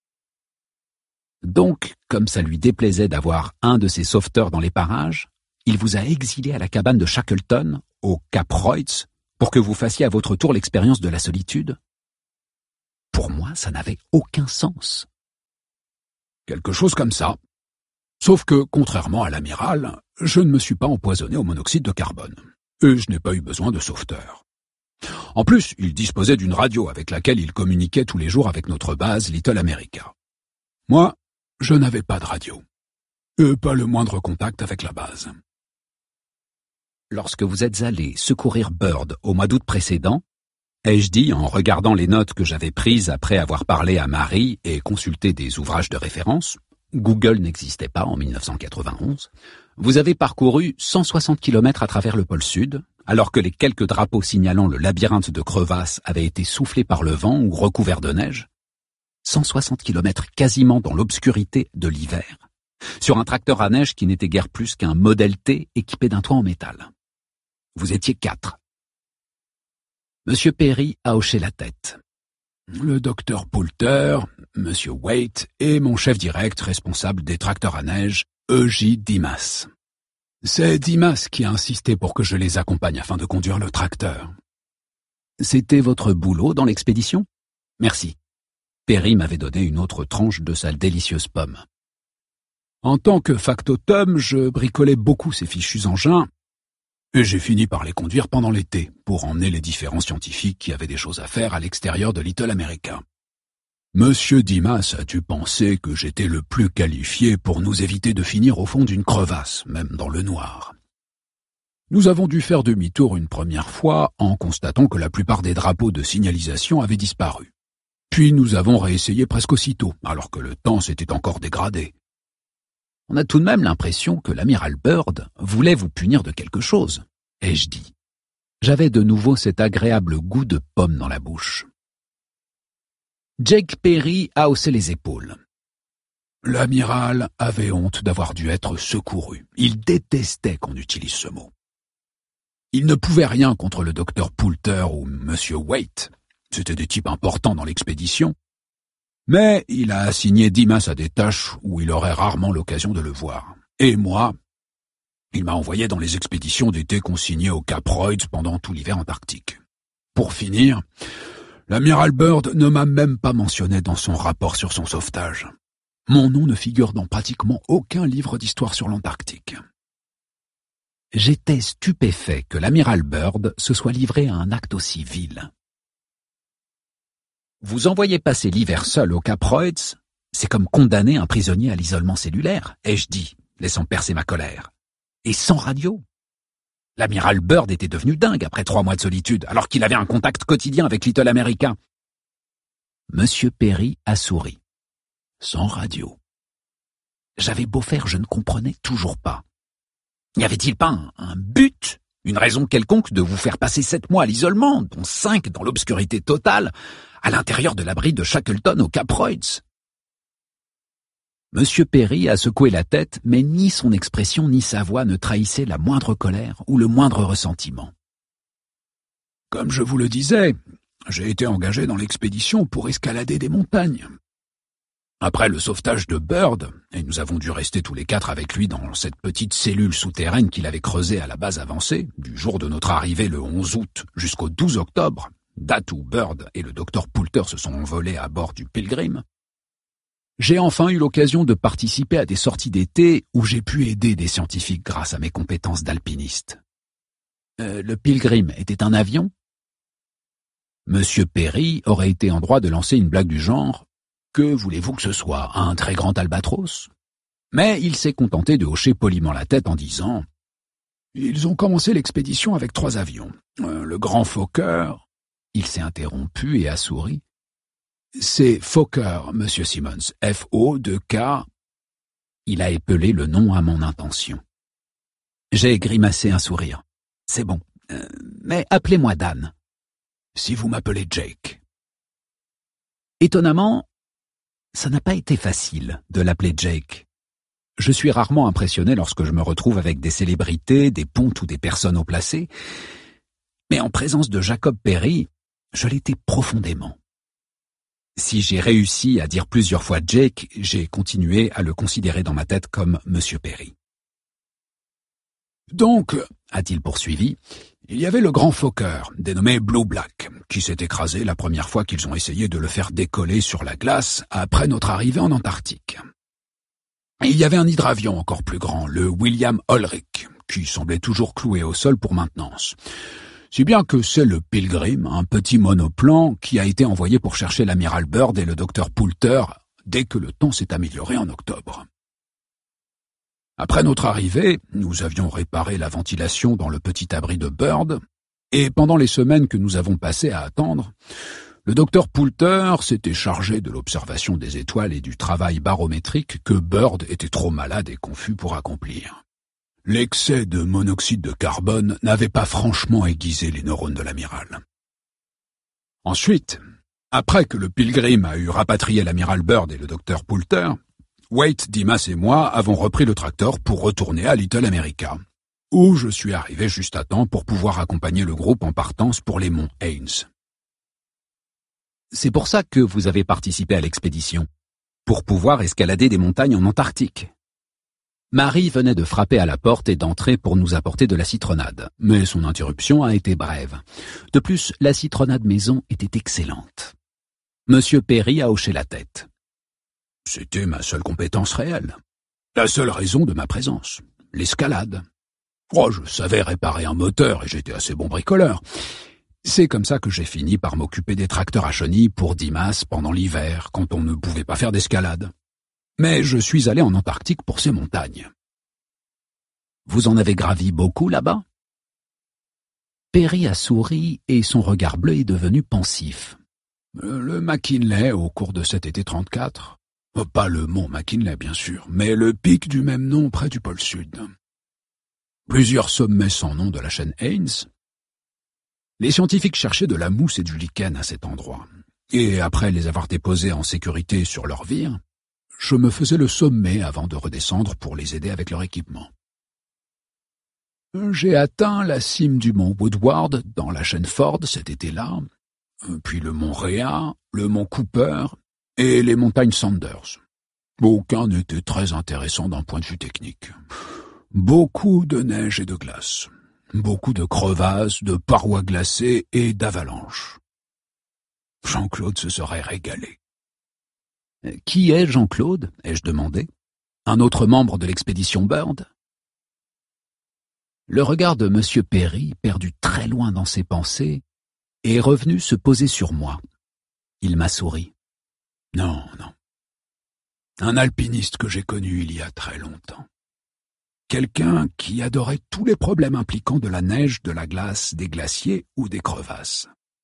Donc, comme ça lui déplaisait d'avoir un de ses sauveteurs dans les parages, il vous a exilé à la cabane de Shackleton, au Cap Royds, pour que vous fassiez à votre tour l'expérience de la solitude? Pour moi, ça n'avait aucun sens. Quelque chose comme ça. Sauf que, contrairement à l'amiral, je ne me suis pas empoisonné au monoxyde de carbone. Et je n'ai pas eu besoin de sauveteur. En plus, il disposait d'une radio avec laquelle il communiquait tous les jours avec notre base Little America. Moi, je n'avais pas de radio. Et pas le moindre contact avec la base. Lorsque vous êtes allé secourir Byrd au mois d'août précédent, ai-je dit en regardant les notes que j'avais prises après avoir parlé à Marie et consulté des ouvrages de référence, Google n'existait pas en 1991, vous avez parcouru 160 km à travers le pôle Sud, alors que les quelques drapeaux signalant le labyrinthe de crevasses avaient été soufflés par le vent ou recouverts de neige. 160 km quasiment dans l'obscurité de l'hiver, sur un tracteur à neige qui n'était guère plus qu'un Model T équipé d'un toit en métal. Vous étiez 4. Monsieur Perry a hoché la tête. Le docteur Poulter, monsieur Waite et mon chef direct responsable des tracteurs à neige, E.J. Dimas. C'est Dimas qui a insisté pour que je les accompagne afin de conduire le tracteur. C'était votre boulot dans l'expédition? Merci. Perry m'avait donné une autre tranche de sa délicieuse pomme. En tant que factotum, je bricolais beaucoup ces fichus engins, Et j'ai fini par les conduire pendant l'été, pour emmener les différents scientifiques qui avaient des choses à faire à l'extérieur de Little America. Monsieur Dimas a dû penser que j'étais le plus qualifié pour nous éviter de finir au fond d'une crevasse, même dans le noir. Nous avons dû faire demi-tour une première fois en constatant que la plupart des drapeaux de signalisation avaient disparu. Puis nous avons réessayé presque aussitôt, alors que le temps s'était encore dégradé. On a tout de même l'impression que l'amiral Byrd voulait vous punir de quelque chose, ai-je dit. J'avais de nouveau cet agréable goût de pomme dans la bouche. Jake Perry a haussé les épaules. L'amiral avait honte d'avoir dû être secouru. Il détestait qu'on utilise ce mot. Il ne pouvait rien contre le docteur Poulter ou Monsieur Waite. C'étaient des types importants dans l'expédition. Mais il a assigné Dimas à des tâches où il aurait rarement l'occasion de le voir. Et moi, il m'a envoyé dans les expéditions d'été consignées au Cap Royds pendant tout l'hiver antarctique. Pour finir, l'amiral Byrd ne m'a même pas mentionné dans son rapport sur son sauvetage. Mon nom ne figure dans pratiquement aucun livre d'histoire sur l'Antarctique. J'étais stupéfait que l'amiral Byrd se soit livré à un acte aussi vil. Vous envoyez passer l'hiver seul au Cap Royds, c'est comme condamner un prisonnier à l'isolement cellulaire, ai-je dit, laissant percer ma colère. Et sans radio. L'amiral Byrd était devenu dingue après 3 mois de solitude, alors qu'il avait un contact quotidien avec Little America. Monsieur Perry a souri. Sans radio. J'avais beau faire, je ne comprenais toujours pas. N'y avait-il pas un but, une raison quelconque de vous faire passer 7 mois à l'isolement, dont 5 dans l'obscurité totale, à l'intérieur de l'abri de Shackleton au Cap Royds? Monsieur Perry a secoué la tête, mais ni son expression ni sa voix ne trahissaient la moindre colère ou le moindre ressentiment. Comme je vous le disais, j'ai été engagé dans l'expédition pour escalader des montagnes. Après le sauvetage de Byrd, et nous avons dû rester tous les 4 avec lui dans cette petite cellule souterraine qu'il avait creusée à la base avancée, du jour de notre arrivée le 11 août jusqu'au 12 octobre, date où Byrd et le docteur Poulter se sont envolés à bord du Pilgrim, j'ai enfin eu l'occasion de participer à des sorties d'été où j'ai pu aider des scientifiques grâce à mes compétences d'alpiniste. Le Pilgrim était un avion? Monsieur Perry aurait été en droit de lancer une blague du genre « Que voulez-vous que ce soit, un très grand albatros ?» Mais il s'est contenté de hocher poliment la tête en disant « Ils ont commencé l'expédition avec 3 avions. Le grand Fokker… » Il s'est interrompu et a souri. « C'est Fokker, Monsieur Simmons, F-O-2-K… » Il a épelé le nom à mon intention. J'ai grimacé un sourire. « C'est bon, mais appelez-moi Dan. » « Si vous m'appelez Jake. » Étonnamment, ça n'a pas été facile de l'appeler Jake. Je suis rarement impressionné lorsque je me retrouve avec des célébrités, des pontes ou des personnes haut placées, mais en présence de Jacob Perry, je l'étais profondément. Si j'ai réussi à dire plusieurs fois Jake, j'ai continué à le considérer dans ma tête comme Monsieur Perry. Donc, a-t-il poursuivi, il y avait le grand Fokker, dénommé Blue Black, qui s'est écrasé la première fois qu'ils ont essayé de le faire décoller sur la glace après notre arrivée en Antarctique. Et il y avait un hydravion encore plus grand, le William Ulrich, qui semblait toujours cloué au sol pour maintenance. Si bien que c'est le Pilgrim, un petit monoplan, qui a été envoyé pour chercher l'amiral Byrd et le docteur Poulter dès que le temps s'est amélioré en octobre. Après notre arrivée, nous avions réparé la ventilation dans le petit abri de Byrd, et pendant les semaines que nous avons passées à attendre, le docteur Poulter s'était chargé de l'observation des étoiles et du travail barométrique que Byrd était trop malade et confus pour accomplir. L'excès de monoxyde de carbone n'avait pas franchement aiguisé les neurones de l'amiral. Ensuite, après que le Pilgrim a eu rapatrié l'amiral Byrd et le docteur Poulter, Waite, Dimas et moi avons repris le tracteur pour retourner à Little America, où je suis arrivé juste à temps pour pouvoir accompagner le groupe en partance pour les monts Haynes. C'est pour ça que vous avez participé à l'expédition, pour pouvoir escalader des montagnes en Antarctique. Marie venait de frapper à la porte et d'entrer pour nous apporter de la citronnade, mais son interruption a été brève. De plus, la citronnade maison était excellente. Monsieur Perry a hoché la tête. C'était ma seule compétence réelle. La seule raison de ma présence, l'escalade. Oh, je savais réparer un moteur et j'étais assez bon bricoleur. C'est comme ça que j'ai fini par m'occuper des tracteurs à chenilles pour Dimas pendant l'hiver, quand on ne pouvait pas faire d'escalade. Mais je suis allé en Antarctique pour ces montagnes. Vous en avez gravi beaucoup là-bas? Perry a souri et son regard bleu est devenu pensif. Le McKinley au cours de cet été 34. Pas le mont McKinley, bien sûr, mais le pic du même nom près du pôle Sud. Plusieurs sommets sans nom de la chaîne Haynes. Les scientifiques cherchaient de la mousse et du lichen à cet endroit. Et après les avoir déposés en sécurité sur leur vire, je me faisais le sommet avant de redescendre pour les aider avec leur équipement. J'ai atteint la cime du mont Woodward dans la chaîne Ford cet été-là, puis le mont Rhea, le mont Cooper et les montagnes Sanders. Aucun n'était très intéressant d'un point de vue technique. Beaucoup de neige et de glace. Beaucoup de crevasses, de parois glacées et d'avalanches. Jean-Claude se serait régalé. « Qui est Jean-Claude » ai-je demandé. « Un autre membre de l'expédition Byrd ?» Le regard de M. Perry, perdu très loin dans ses pensées, est revenu se poser sur moi. Il m'a souri. « Non, non. Un alpiniste que j'ai connu il y a très longtemps. Quelqu'un qui adorait tous les problèmes impliquant de la neige, de la glace, des glaciers ou des crevasses.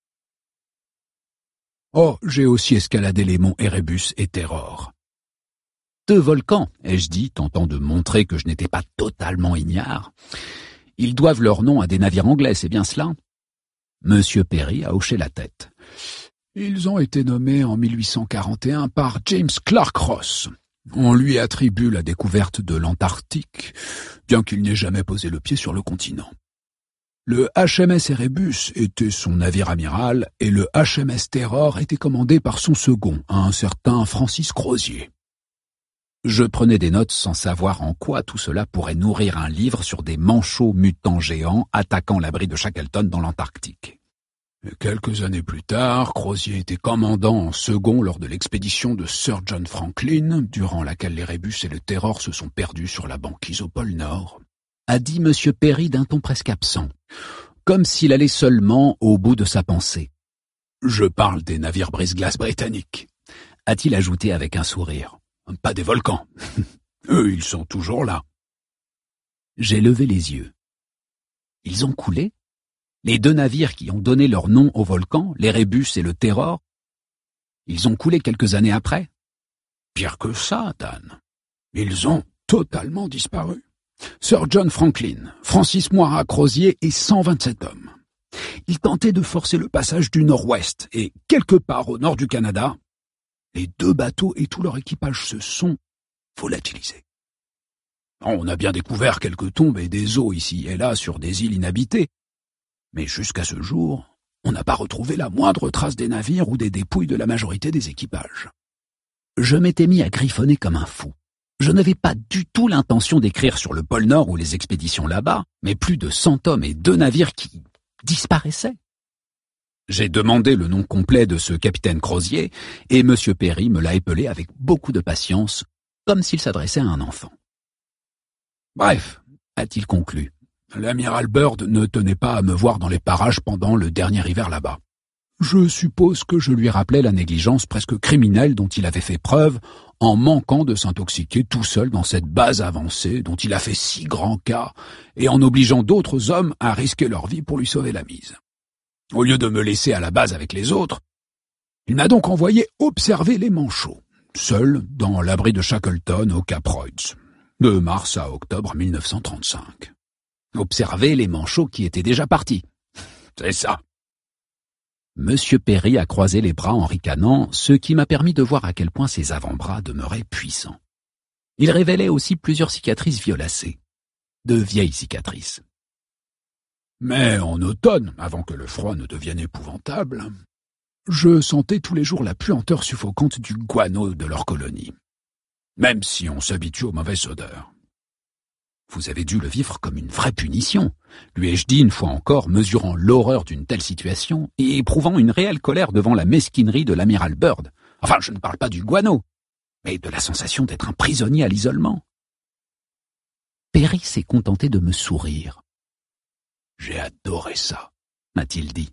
Oh, j'ai aussi escaladé les monts Erebus et Terror. Deux volcans, ai-je dit, tentant de montrer que je n'étais pas totalement ignare. Ils doivent leur nom à des navires anglais, c'est bien cela? Monsieur Perry a hoché la tête. Ils ont été nommés en 1841 par James Clark Ross. On lui attribue la découverte de l'Antarctique, bien qu'il n'ait jamais posé le pied sur le continent. Le HMS Erebus était son navire amiral et le HMS Terror était commandé par son second, un certain Francis Crozier. Je prenais des notes sans savoir en quoi tout cela pourrait nourrir un livre sur des manchots mutants géants attaquant l'abri de Shackleton dans l'Antarctique. Quelques années plus tard, Crozier était commandant en second lors de l'expédition de Sir John Franklin, durant laquelle l'Erebus et le Terror se sont perdus sur la banquise au pôle Nord, a dit M. Perry d'un ton presque absent, comme s'il allait seulement au bout de sa pensée. « Je parle des navires brise-glace britanniques », a-t-il ajouté avec un sourire. « Pas des volcans. Eux, ils sont toujours là. » J'ai levé les yeux. Ils ont coulé? Les deux navires qui ont donné leur nom au volcan, l'Erebus et le Terror, ils ont coulé quelques années après? Pire que ça, Dan. Ils ont totalement disparu. Sir John Franklin, Francis Moira Crozier et 127 hommes. Ils tentaient de forcer le passage du nord-ouest et, quelque part au nord du Canada, les deux bateaux et tout leur équipage se sont volatilisés. On a bien découvert quelques tombes et des eaux ici et là sur des îles inhabitées, mais jusqu'à ce jour, on n'a pas retrouvé la moindre trace des navires ou des dépouilles de la majorité des équipages. Je m'étais mis à griffonner comme un fou. Je n'avais pas du tout l'intention d'écrire sur le pôle Nord ou les expéditions là-bas, mais plus de 100 hommes et 2 navires qui disparaissaient. J'ai demandé le nom complet de ce capitaine Crozier, et M. Perry me l'a épelé avec beaucoup de patience, comme s'il s'adressait à un enfant. Bref, a-t-il conclu, l'amiral Byrd ne tenait pas à me voir dans les parages pendant le dernier hiver là-bas. Je suppose que je lui rappelais la négligence presque criminelle dont il avait fait preuve en manquant de s'intoxiquer tout seul dans cette base avancée dont il a fait si grand cas et en obligeant d'autres hommes à risquer leur vie pour lui sauver la mise. Au lieu de me laisser à la base avec les autres, il m'a donc envoyé observer les manchots, seul dans l'abri de Shackleton au Cap Royds, de mars à octobre 1935. Observer les manchots qui étaient déjà partis. C'est ça. Monsieur Perry a croisé les bras en ricanant, ce qui m'a permis de voir à quel point ses avant-bras demeuraient puissants. Il révélait aussi plusieurs cicatrices violacées, de vieilles cicatrices. Mais en automne, avant que le froid ne devienne épouvantable, je sentais tous les jours la puanteur suffocante du guano de leur colonie, même si on s'habitue aux mauvaises odeurs. Vous avez dû le vivre comme une vraie punition, lui ai-je dit une fois encore, mesurant l'horreur d'une telle situation et éprouvant une réelle colère devant la mesquinerie de l'amiral Byrd. Enfin, je ne parle pas du guano, mais de la sensation d'être un prisonnier à l'isolement. Perry s'est contenté de me sourire. « J'ai adoré ça », m'a-t-il dit.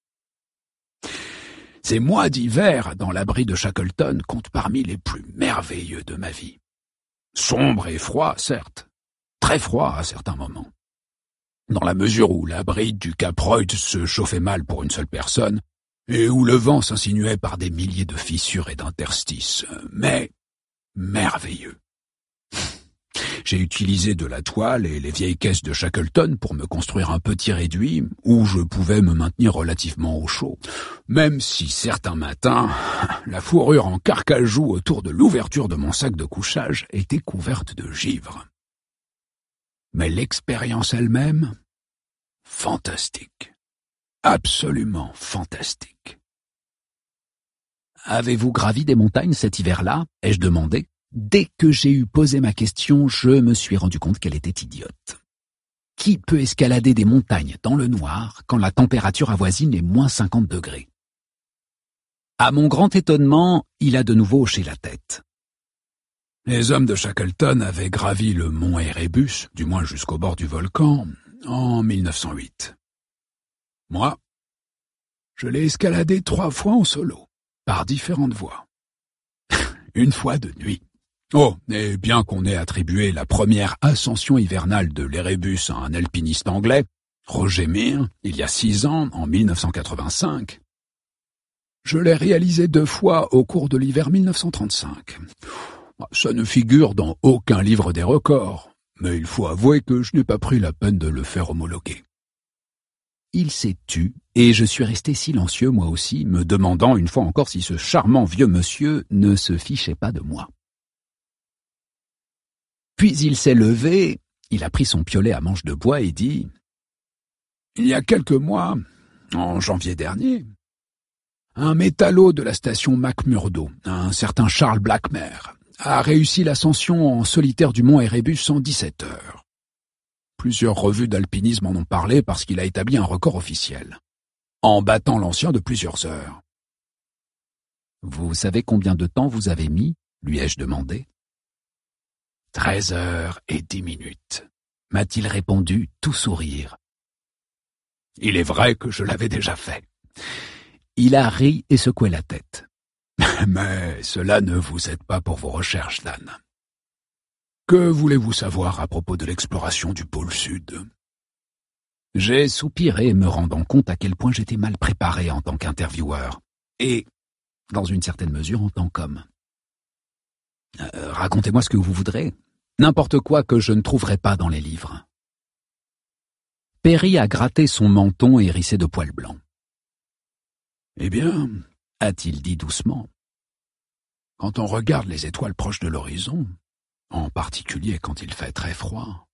Ces mois d'hiver dans l'abri de Shackleton comptent parmi les plus merveilleux de ma vie. Sombre et froid, certes. Très froid à certains moments. Dans la mesure où l'abri du Cap Reuth se chauffait mal pour une seule personne, et où le vent s'insinuait par des milliers de fissures et d'interstices, mais merveilleux. J'ai utilisé de la toile et les vieilles caisses de Shackleton pour me construire un petit réduit où je pouvais me maintenir relativement au chaud, même si certains matins, la fourrure en carcajou autour de l'ouverture de mon sac de couchage était couverte de givre. Mais l'expérience elle-même, fantastique. Absolument fantastique. « Avez-vous gravi des montagnes cet hiver-là » ai-je demandé. Dès que j'ai eu posé ma question, je me suis rendu compte qu'elle était idiote. Qui peut escalader des montagnes dans le noir quand la température avoisine les -50 degrés? À mon grand étonnement, il a de nouveau hoché la tête. Les hommes de Shackleton avaient gravi le mont Erebus, du moins jusqu'au bord du volcan, en 1908. Moi, je l'ai escaladé 3 fois en solo, par différentes voies. Une fois de nuit. Oh, et bien qu'on ait attribué la première ascension hivernale de l'Erebus à un alpiniste anglais, Roger Mears, il y a 6 ans, en 1985, je l'ai réalisé 2 fois au cours de l'hiver 1935. Ça ne figure dans aucun livre des records, mais il faut avouer que je n'ai pas pris la peine de le faire homologuer. Il s'est tu, et je suis resté silencieux moi aussi, me demandant une fois encore si ce charmant vieux monsieur ne se fichait pas de moi. Puis il s'est levé, il a pris son piolet à manche de bois et dit « Il y a quelques mois, en janvier dernier, un métallo de la station McMurdo, un certain Charles Blackmer, a réussi l'ascension en solitaire du mont Erebus en 17 heures. Plusieurs revues d'alpinisme en ont parlé parce qu'il a établi un record officiel, en battant l'ancien de plusieurs heures. « Vous savez combien de temps vous avez mis ?» lui ai-je demandé. 13 heures et 10 minutes, m'a-t-il répondu, tout sourire. Il est vrai que je l'avais déjà fait. Il a ri et secoué la tête. Mais cela ne vous aide pas pour vos recherches, Dan. Que voulez-vous savoir à propos de l'exploration du pôle Sud? J'ai soupiré, me rendant compte à quel point j'étais mal préparé en tant qu'intervieweur, et, dans une certaine mesure, en tant qu'homme. Racontez-moi ce que vous voudrez. N'importe quoi que je ne trouverai pas dans les livres. Perry a gratté son menton hérissé de poils blancs. Eh bien, a-t-il dit doucement, quand on regarde les étoiles proches de l'horizon, en particulier quand il fait très froid,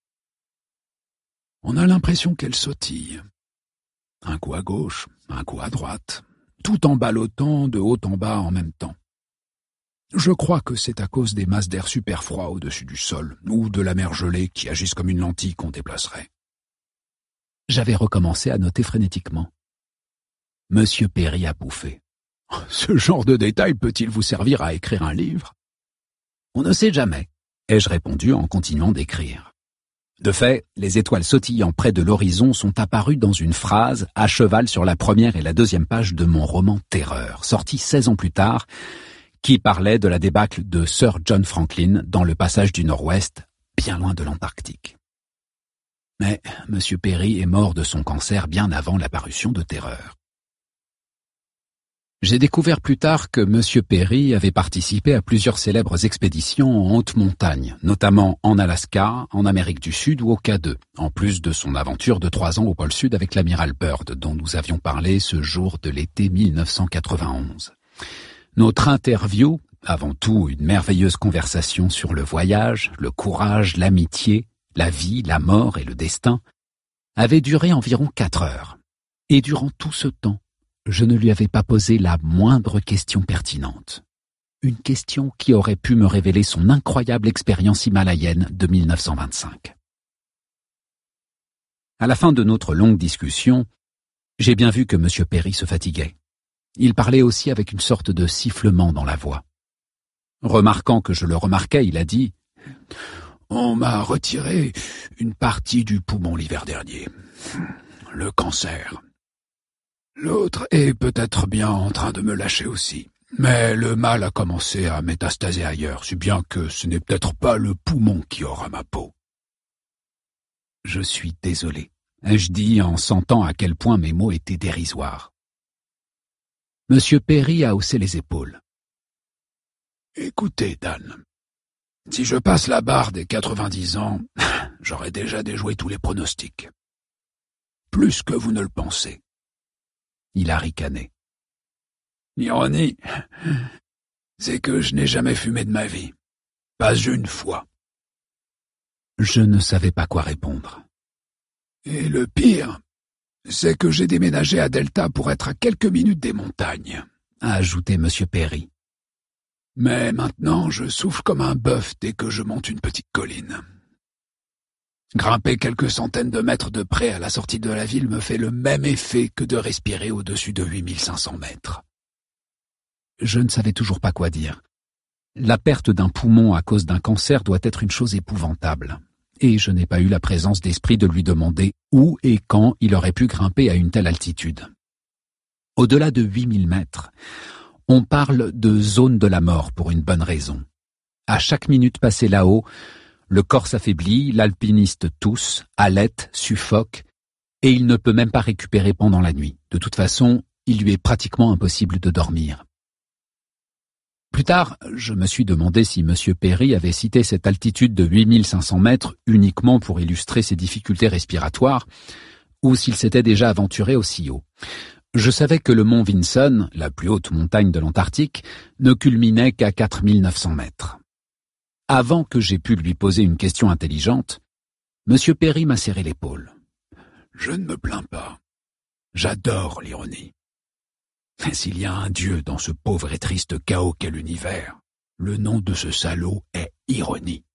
on a l'impression qu'elles sautillent. Un coup à gauche, un coup à droite, tout en ballottant de haut en bas en même temps. Je crois que c'est à cause des masses d'air super froid au-dessus du sol, ou de la mer gelée qui agissent comme une lentille qu'on déplacerait. J'avais recommencé à noter frénétiquement. Monsieur Perry a bouffé. Ce genre de détail peut-il vous servir à écrire un livre? On ne sait jamais, ai-je répondu en continuant d'écrire. De fait, les étoiles sautillant près de l'horizon sont apparues dans une phrase à cheval sur la première et la deuxième page de mon roman Terreur, sorti 16 ans plus tard, qui parlait de la débâcle de Sir John Franklin dans le passage du Nord-Ouest, bien loin de l'Antarctique. Mais M. Perry est mort de son cancer bien avant la parution de Terreur. J'ai découvert plus tard que M. Perry avait participé à plusieurs célèbres expéditions en haute montagne, notamment en Alaska, en Amérique du Sud ou au K2, en plus de son aventure de 3 ans au pôle Sud avec l'amiral Byrd, dont nous avions parlé ce jour de l'été 1991. Notre interview, avant tout une merveilleuse conversation sur le voyage, le courage, l'amitié, la vie, la mort et le destin, avait duré environ 4 heures. Et durant tout ce temps, je ne lui avais pas posé la moindre question pertinente. Une question qui aurait pu me révéler son incroyable expérience himalayenne de 1925. À la fin de notre longue discussion, j'ai bien vu que M. Perry se fatiguait. Il parlait aussi avec une sorte de sifflement dans la voix. Remarquant que je le remarquais, il a dit « On m'a retiré une partie du poumon l'hiver dernier. Le cancer. L'autre est peut-être bien en train de me lâcher aussi. Mais le mal a commencé à métastaser ailleurs, si bien que ce n'est peut-être pas le poumon qui aura ma peau. Je suis désolé, ai-je dit en sentant à quel point mes mots étaient dérisoires. Monsieur Perry a haussé les épaules. Écoutez, Dan, si je passe la barre des 90 ans, j'aurai déjà déjoué tous les pronostics. Plus que vous ne le pensez. Il a ricané. L'ironie, c'est que je n'ai jamais fumé de ma vie. Pas une fois. Je ne savais pas quoi répondre. Et le pire, c'est que j'ai déménagé à Delta pour être à quelques minutes des montagnes, a ajouté Monsieur Perry. Mais maintenant, je souffle comme un bœuf dès que je monte une petite colline. Grimper quelques centaines de mètres de près à la sortie de la ville me fait le même effet que de respirer au-dessus de 8500 mètres. Je ne savais toujours pas quoi dire. La perte d'un poumon à cause d'un cancer doit être une chose épouvantable, et je n'ai pas eu la présence d'esprit de lui demander où et quand il aurait pu grimper à une telle altitude. Au-delà de 8000 mètres, on parle de zone de la mort pour une bonne raison. À chaque minute passée là-haut, le corps s'affaiblit, l'alpiniste tousse, halète, suffoque, et il ne peut même pas récupérer pendant la nuit. De toute façon, il lui est pratiquement impossible de dormir. Plus tard, je me suis demandé si M. Perry avait cité cette altitude de 8500 mètres uniquement pour illustrer ses difficultés respiratoires, ou s'il s'était déjà aventuré aussi haut. Je savais que le mont Vinson, la plus haute montagne de l'Antarctique, ne culminait qu'à 4900 mètres. Avant que j'aie pu lui poser une question intelligente, M. Perry m'a serré l'épaule. Je ne me plains pas. J'adore l'ironie. Mais s'il y a un dieu dans ce pauvre et triste chaos qu'est l'univers, le nom de ce salaud est ironie.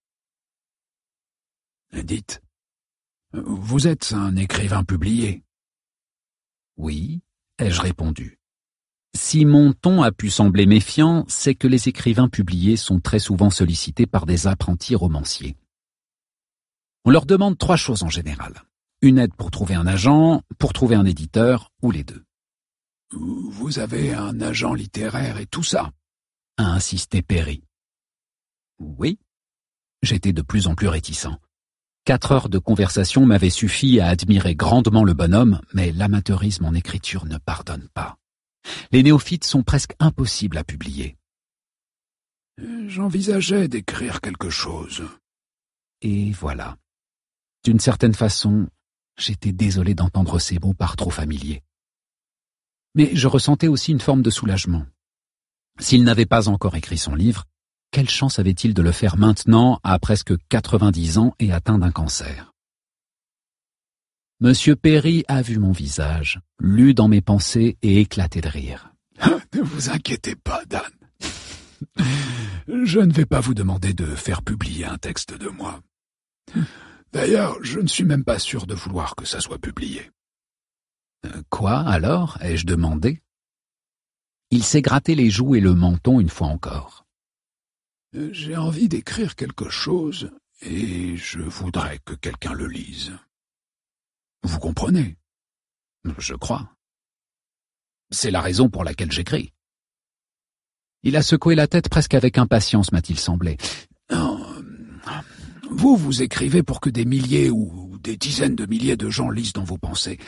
Dites, vous êtes un écrivain publié? Oui, ai-je répondu. Si mon ton a pu sembler méfiant, c'est que les écrivains publiés sont très souvent sollicités par des apprentis romanciers. On leur demande 3 choses en général. Une aide pour trouver un agent, pour trouver un éditeur, ou les deux. Vous avez un agent littéraire et tout ça, a insisté Perry. Oui. J'étais de plus en plus réticent. 4 heures de conversation m'avaient suffi à admirer grandement le bonhomme, mais l'amateurisme en écriture ne pardonne pas. Les néophytes sont presque impossibles à publier. J'envisageais d'écrire quelque chose. Et voilà. D'une certaine façon, j'étais désolé d'entendre ces mots par trop familiers. Mais je ressentais aussi une forme de soulagement. S'il n'avait pas encore écrit son livre, quelle chance avait-il de le faire maintenant, à presque 90 ans et atteint d'un cancer? Monsieur Perry a vu mon visage, lu dans mes pensées et éclaté de rire. Ne vous inquiétez pas, Dan. Je ne vais pas vous demander de faire publier un texte de moi. D'ailleurs, je ne suis même pas sûr de vouloir que ça soit publié. Quoi, alors, ai-je demandé? Il s'est gratté les joues et le menton une fois encore. J'ai envie d'écrire quelque chose et je voudrais que quelqu'un le lise. Vous comprenez? Je crois. C'est la raison pour laquelle j'écris. Il a secoué la tête presque avec impatience, m'a-t-il semblé. Non, vous écrivez pour que des milliers ou des dizaines de milliers de gens lisent dans vos pensées.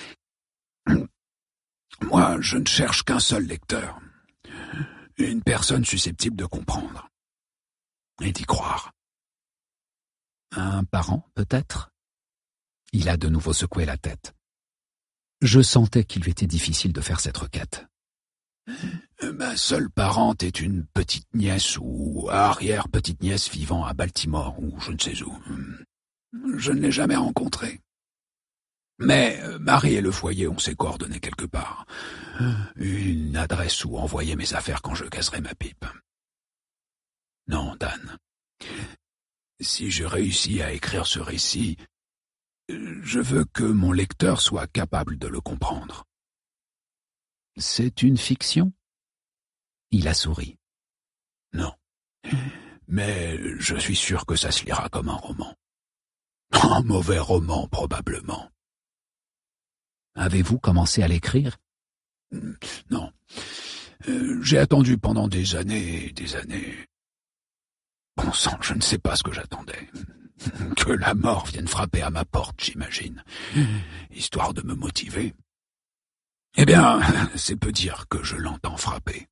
Moi, je ne cherche qu'un seul lecteur. Une personne susceptible de comprendre. Et d'y croire. Un parent, peut-être? Il a de nouveau secoué la tête. Je sentais qu'il lui était difficile de faire cette requête. Ma seule parente est une petite nièce ou arrière-petite nièce vivant à Baltimore ou je ne sais où. Je ne l'ai jamais rencontrée. Mais Marie et le foyer, on s'est coordonnés quelque part. Une adresse où envoyer mes affaires quand je casserai ma pipe. Non, Dan. Si je réussis à écrire ce récit, je veux que mon lecteur soit capable de le comprendre. C'est une fiction? Il a souri. Non. mais je suis sûr que ça se lira comme un roman. Un mauvais roman, probablement. Avez-vous commencé à l'écrire? Non. J'ai attendu pendant des années et des années. Bon sang, je ne sais pas ce que j'attendais. Que la mort vienne frapper à ma porte, j'imagine, histoire de me motiver. Eh bien, c'est peu dire que je l'entends frapper.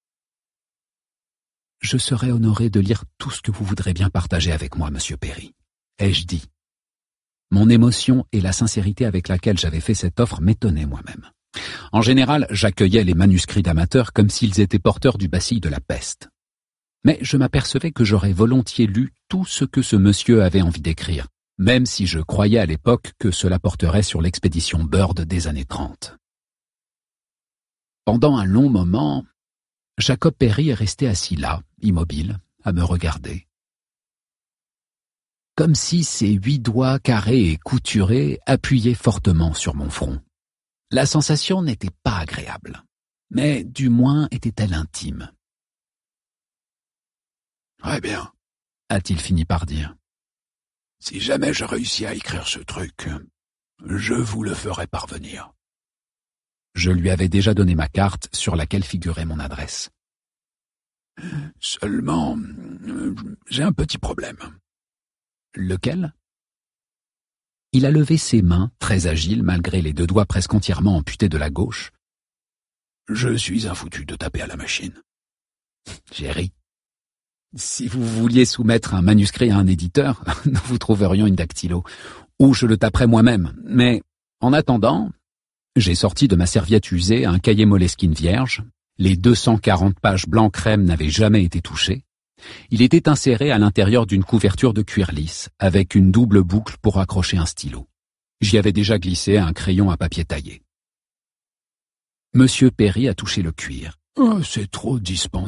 Je serai honoré de lire tout ce que vous voudrez bien partager avec moi, Monsieur Perry, ai-je dit. Mon émotion et la sincérité avec laquelle j'avais fait cette offre m'étonnaient moi-même. En général, j'accueillais les manuscrits d'amateurs comme s'ils étaient porteurs du bacille de la peste. Mais je m'apercevais que j'aurais volontiers lu tout ce que ce monsieur avait envie d'écrire, même si je croyais à l'époque que cela porterait sur l'expédition Byrd des années 30. Pendant un long moment, Jacob Perry est resté assis là, immobile, à me regarder. Comme si ses 8 doigts carrés et couturés appuyaient fortement sur mon front. La sensation n'était pas agréable, mais du moins était-elle intime. « Très bien, » a-t-il fini par dire. « Si jamais je réussis à écrire ce truc, je vous le ferai parvenir. » Je lui avais déjà donné ma carte sur laquelle figurait mon adresse. « Seulement, j'ai un petit problème. » « Lequel ?» Il a levé ses mains, très agile malgré les 2 doigts presque entièrement amputés de la gauche. « Je suis un foutu de taper à la machine. » J'ai ri. Si vous vouliez soumettre un manuscrit à un éditeur, nous vous trouverions une dactylo, ou je le taperais moi-même. Mais, en attendant, j'ai sorti de ma serviette usée un cahier Moleskine vierge. Les 240 pages blanc crème n'avaient jamais été touchées. Il était inséré à l'intérieur d'une couverture de cuir lisse, avec une double boucle pour accrocher un stylo. J'y avais déjà glissé un crayon à papier taillé. Monsieur Perry a touché le cuir. « Oh, c'est trop dispendieux !»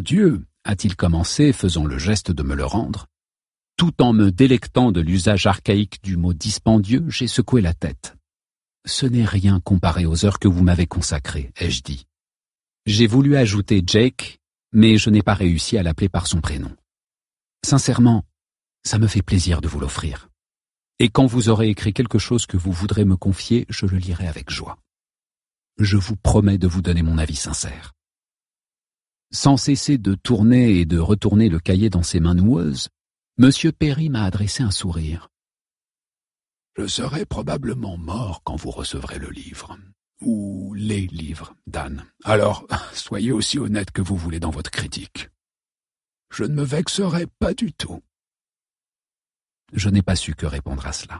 a-t-il commencé, faisant le geste de me le rendre. Tout en me délectant de l'usage archaïque du mot dispendieux, j'ai secoué la tête. Ce n'est rien comparé aux heures que vous m'avez consacrées, ai-je dit. J'ai voulu ajouter Jake, mais je n'ai pas réussi à l'appeler par son prénom. Sincèrement, ça me fait plaisir de vous l'offrir. Et quand vous aurez écrit quelque chose que vous voudrez me confier, je le lirai avec joie. Je vous promets de vous donner mon avis sincère. Sans cesser de tourner et de retourner le cahier dans ses mains noueuses, Monsieur Perry m'a adressé un sourire. « Je serai probablement mort quand vous recevrez le livre. Ou les livres, Dan. Alors, soyez aussi honnête que vous voulez dans votre critique. Je ne me vexerai pas du tout. » Je n'ai pas su que répondre à cela.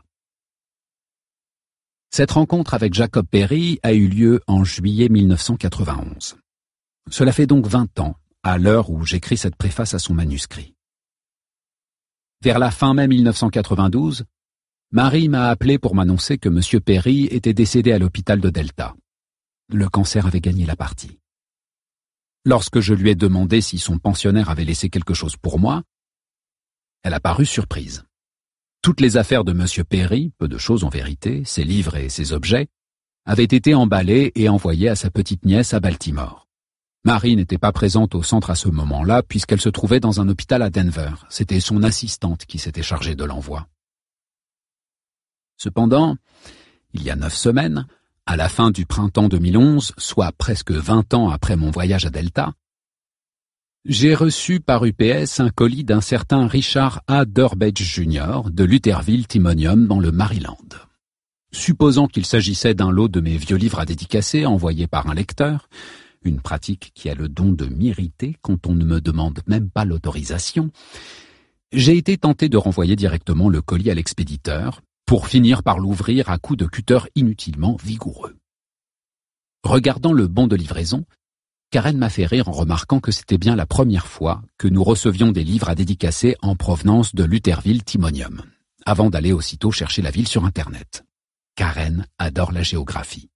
Cette rencontre avec Jacob Perry a eu lieu en juillet 1991. Cela fait donc 20 ans, à l'heure où j'écris cette préface à son manuscrit. Vers la fin mai 1992, Marie m'a appelé pour m'annoncer que M. Perry était décédé à l'hôpital de Delta. Le cancer avait gagné la partie. Lorsque je lui ai demandé si son pensionnaire avait laissé quelque chose pour moi, elle a paru surprise. Toutes les affaires de M. Perry, peu de choses en vérité, ses livres et ses objets, avaient été emballés et envoyés à sa petite nièce à Baltimore. Marie n'était pas présente au centre à ce moment-là puisqu'elle se trouvait dans un hôpital à Denver. C'était son assistante qui s'était chargée de l'envoi. Cependant, il y a 9 semaines, à la fin du printemps 2011, soit presque 20 ans après mon voyage à Delta, j'ai reçu par UPS un colis d'un certain Richard A. Durbridge Jr. de Lutherville Timonium dans le Maryland. Supposant qu'il s'agissait d'un lot de mes vieux livres à dédicacer envoyés par un lecteur, une pratique qui a le don de m'irriter quand on ne me demande même pas l'autorisation, j'ai été tenté de renvoyer directement le colis à l'expéditeur pour finir par l'ouvrir à coups de cutter inutilement vigoureux. Regardant le bon de livraison, Karen m'a fait rire en remarquant que c'était bien la première fois que nous recevions des livres à dédicacer en provenance de Lutherville Timonium, avant d'aller aussitôt chercher la ville sur Internet. Karen adore la géographie.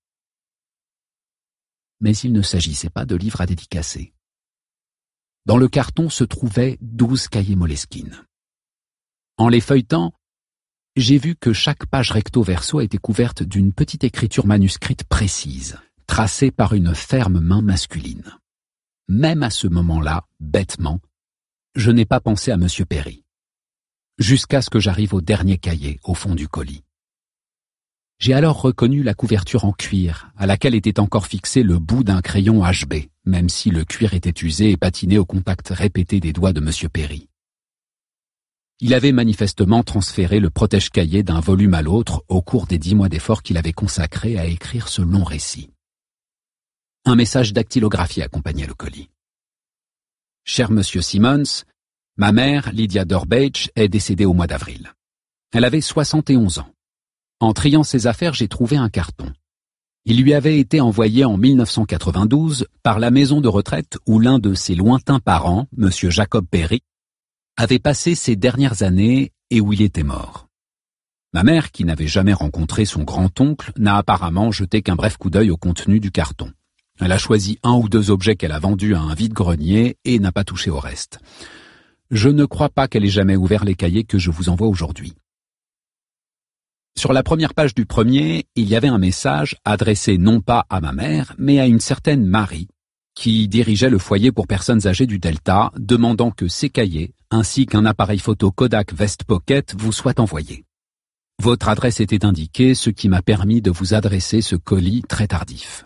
Mais il ne s'agissait pas de livres à dédicacer. Dans le carton se trouvaient 12 cahiers Moleskine. En les feuilletant, j'ai vu que chaque page recto-verso était couverte d'une petite écriture manuscrite précise, tracée par une ferme main masculine. Même à ce moment-là, bêtement, Je n'ai pas pensé à M. Perry. Jusqu'à ce que j'arrive au dernier cahier, au fond du colis. J'ai alors reconnu la couverture en cuir, à laquelle était encore fixé le bout d'un crayon HB, même si le cuir était usé et patiné au contact répété des doigts de M. Perry. Il avait manifestement transféré le protège-cahier d'un volume à l'autre au cours des 10 mois d'efforts qu'il avait consacrés à écrire ce long récit. Un message dactylographié accompagnait le colis. « Cher Monsieur Simmons, ma mère, Lydia Durbridge, est décédée au mois d'avril. Elle avait 71 ans. En triant ses affaires, j'ai trouvé un carton. Il lui avait été envoyé en 1992 par la maison de retraite où l'un de ses lointains parents, M. Jacob Perry, avait passé ses dernières années et où il était mort. Ma mère, qui n'avait jamais rencontré son grand-oncle, n'a apparemment jeté qu'un bref coup d'œil au contenu du carton. Elle a choisi 1 ou 2 objets qu'elle a vendus à un vide-grenier et n'a pas touché au reste. Je ne crois pas qu'elle ait jamais ouvert les cahiers que je vous envoie aujourd'hui. Sur la première page du premier, il y avait un message adressé non pas à ma mère, mais à une certaine Marie, qui dirigeait le foyer pour personnes âgées du Delta, demandant que ces cahiers, ainsi qu'un appareil photo Kodak Vest Pocket, vous soient envoyés. Votre adresse était indiquée, ce qui m'a permis de vous adresser ce colis très tardif.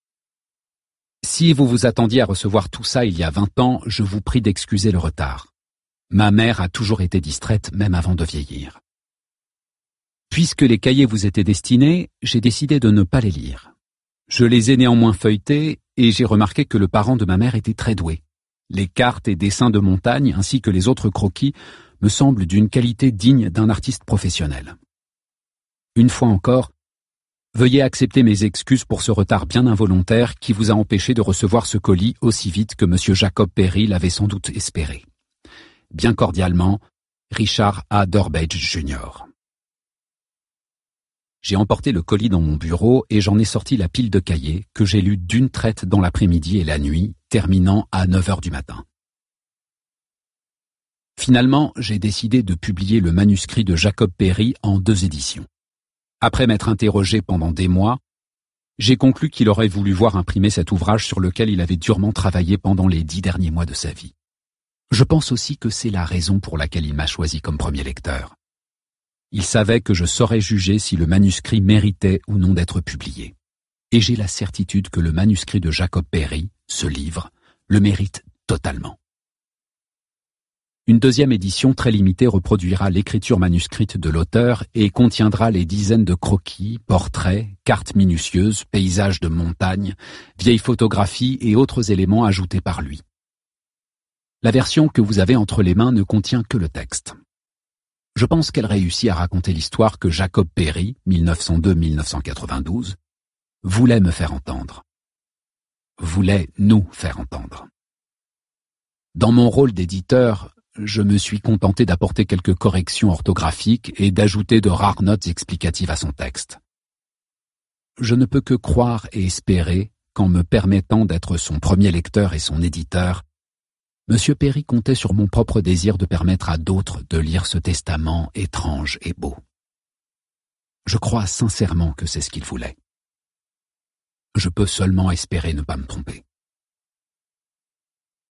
Si vous vous attendiez à recevoir tout ça il y a 20 ans, je vous prie d'excuser le retard. Ma mère a toujours été distraite, même avant de vieillir. Puisque les cahiers vous étaient destinés, j'ai décidé de ne pas les lire. Je les ai néanmoins feuilletés et j'ai remarqué que le parent de ma mère était très doué. Les cartes et dessins de montagne ainsi que les autres croquis me semblent d'une qualité digne d'un artiste professionnel. Une fois encore, veuillez accepter mes excuses pour ce retard bien involontaire qui vous a empêché de recevoir ce colis aussi vite que M. Jacob Perry l'avait sans doute espéré. Bien cordialement, Richard A. Durbridge Jr. J'ai emporté le colis dans mon bureau et j'en ai sorti la pile de cahiers que j'ai lus d'une traite dans l'après-midi et la nuit, terminant à 9 heures du matin. Finalement, j'ai décidé de publier le manuscrit de Jacob Perry en 2 éditions. Après m'être interrogé pendant des mois, j'ai conclu qu'il aurait voulu voir imprimer cet ouvrage sur lequel il avait durement travaillé pendant les 10 derniers mois de sa vie. Je pense aussi que c'est la raison pour laquelle il m'a choisi comme premier lecteur. Il savait que je saurais juger si le manuscrit méritait ou non d'être publié. Et j'ai la certitude que le manuscrit de Jacob Perry, ce livre, le mérite totalement. Une 2e édition très limitée reproduira l'écriture manuscrite de l'auteur et contiendra les dizaines de croquis, portraits, cartes minutieuses, paysages de montagne, vieilles photographies et autres éléments ajoutés par lui. La version que vous avez entre les mains ne contient que le texte. Je pense qu'elle réussit à raconter l'histoire que Jacob Perry, 1902-1992, voulait me faire entendre. Voulait nous faire entendre. Dans mon rôle d'éditeur, je me suis contenté d'apporter quelques corrections orthographiques et d'ajouter de rares notes explicatives à son texte. Je ne peux que croire et espérer qu'en me permettant d'être son premier lecteur et son éditeur, M. Perry comptait sur mon propre désir de permettre à d'autres de lire ce testament étrange et beau. Je crois sincèrement que c'est ce qu'il voulait. Je peux seulement espérer ne pas me tromper.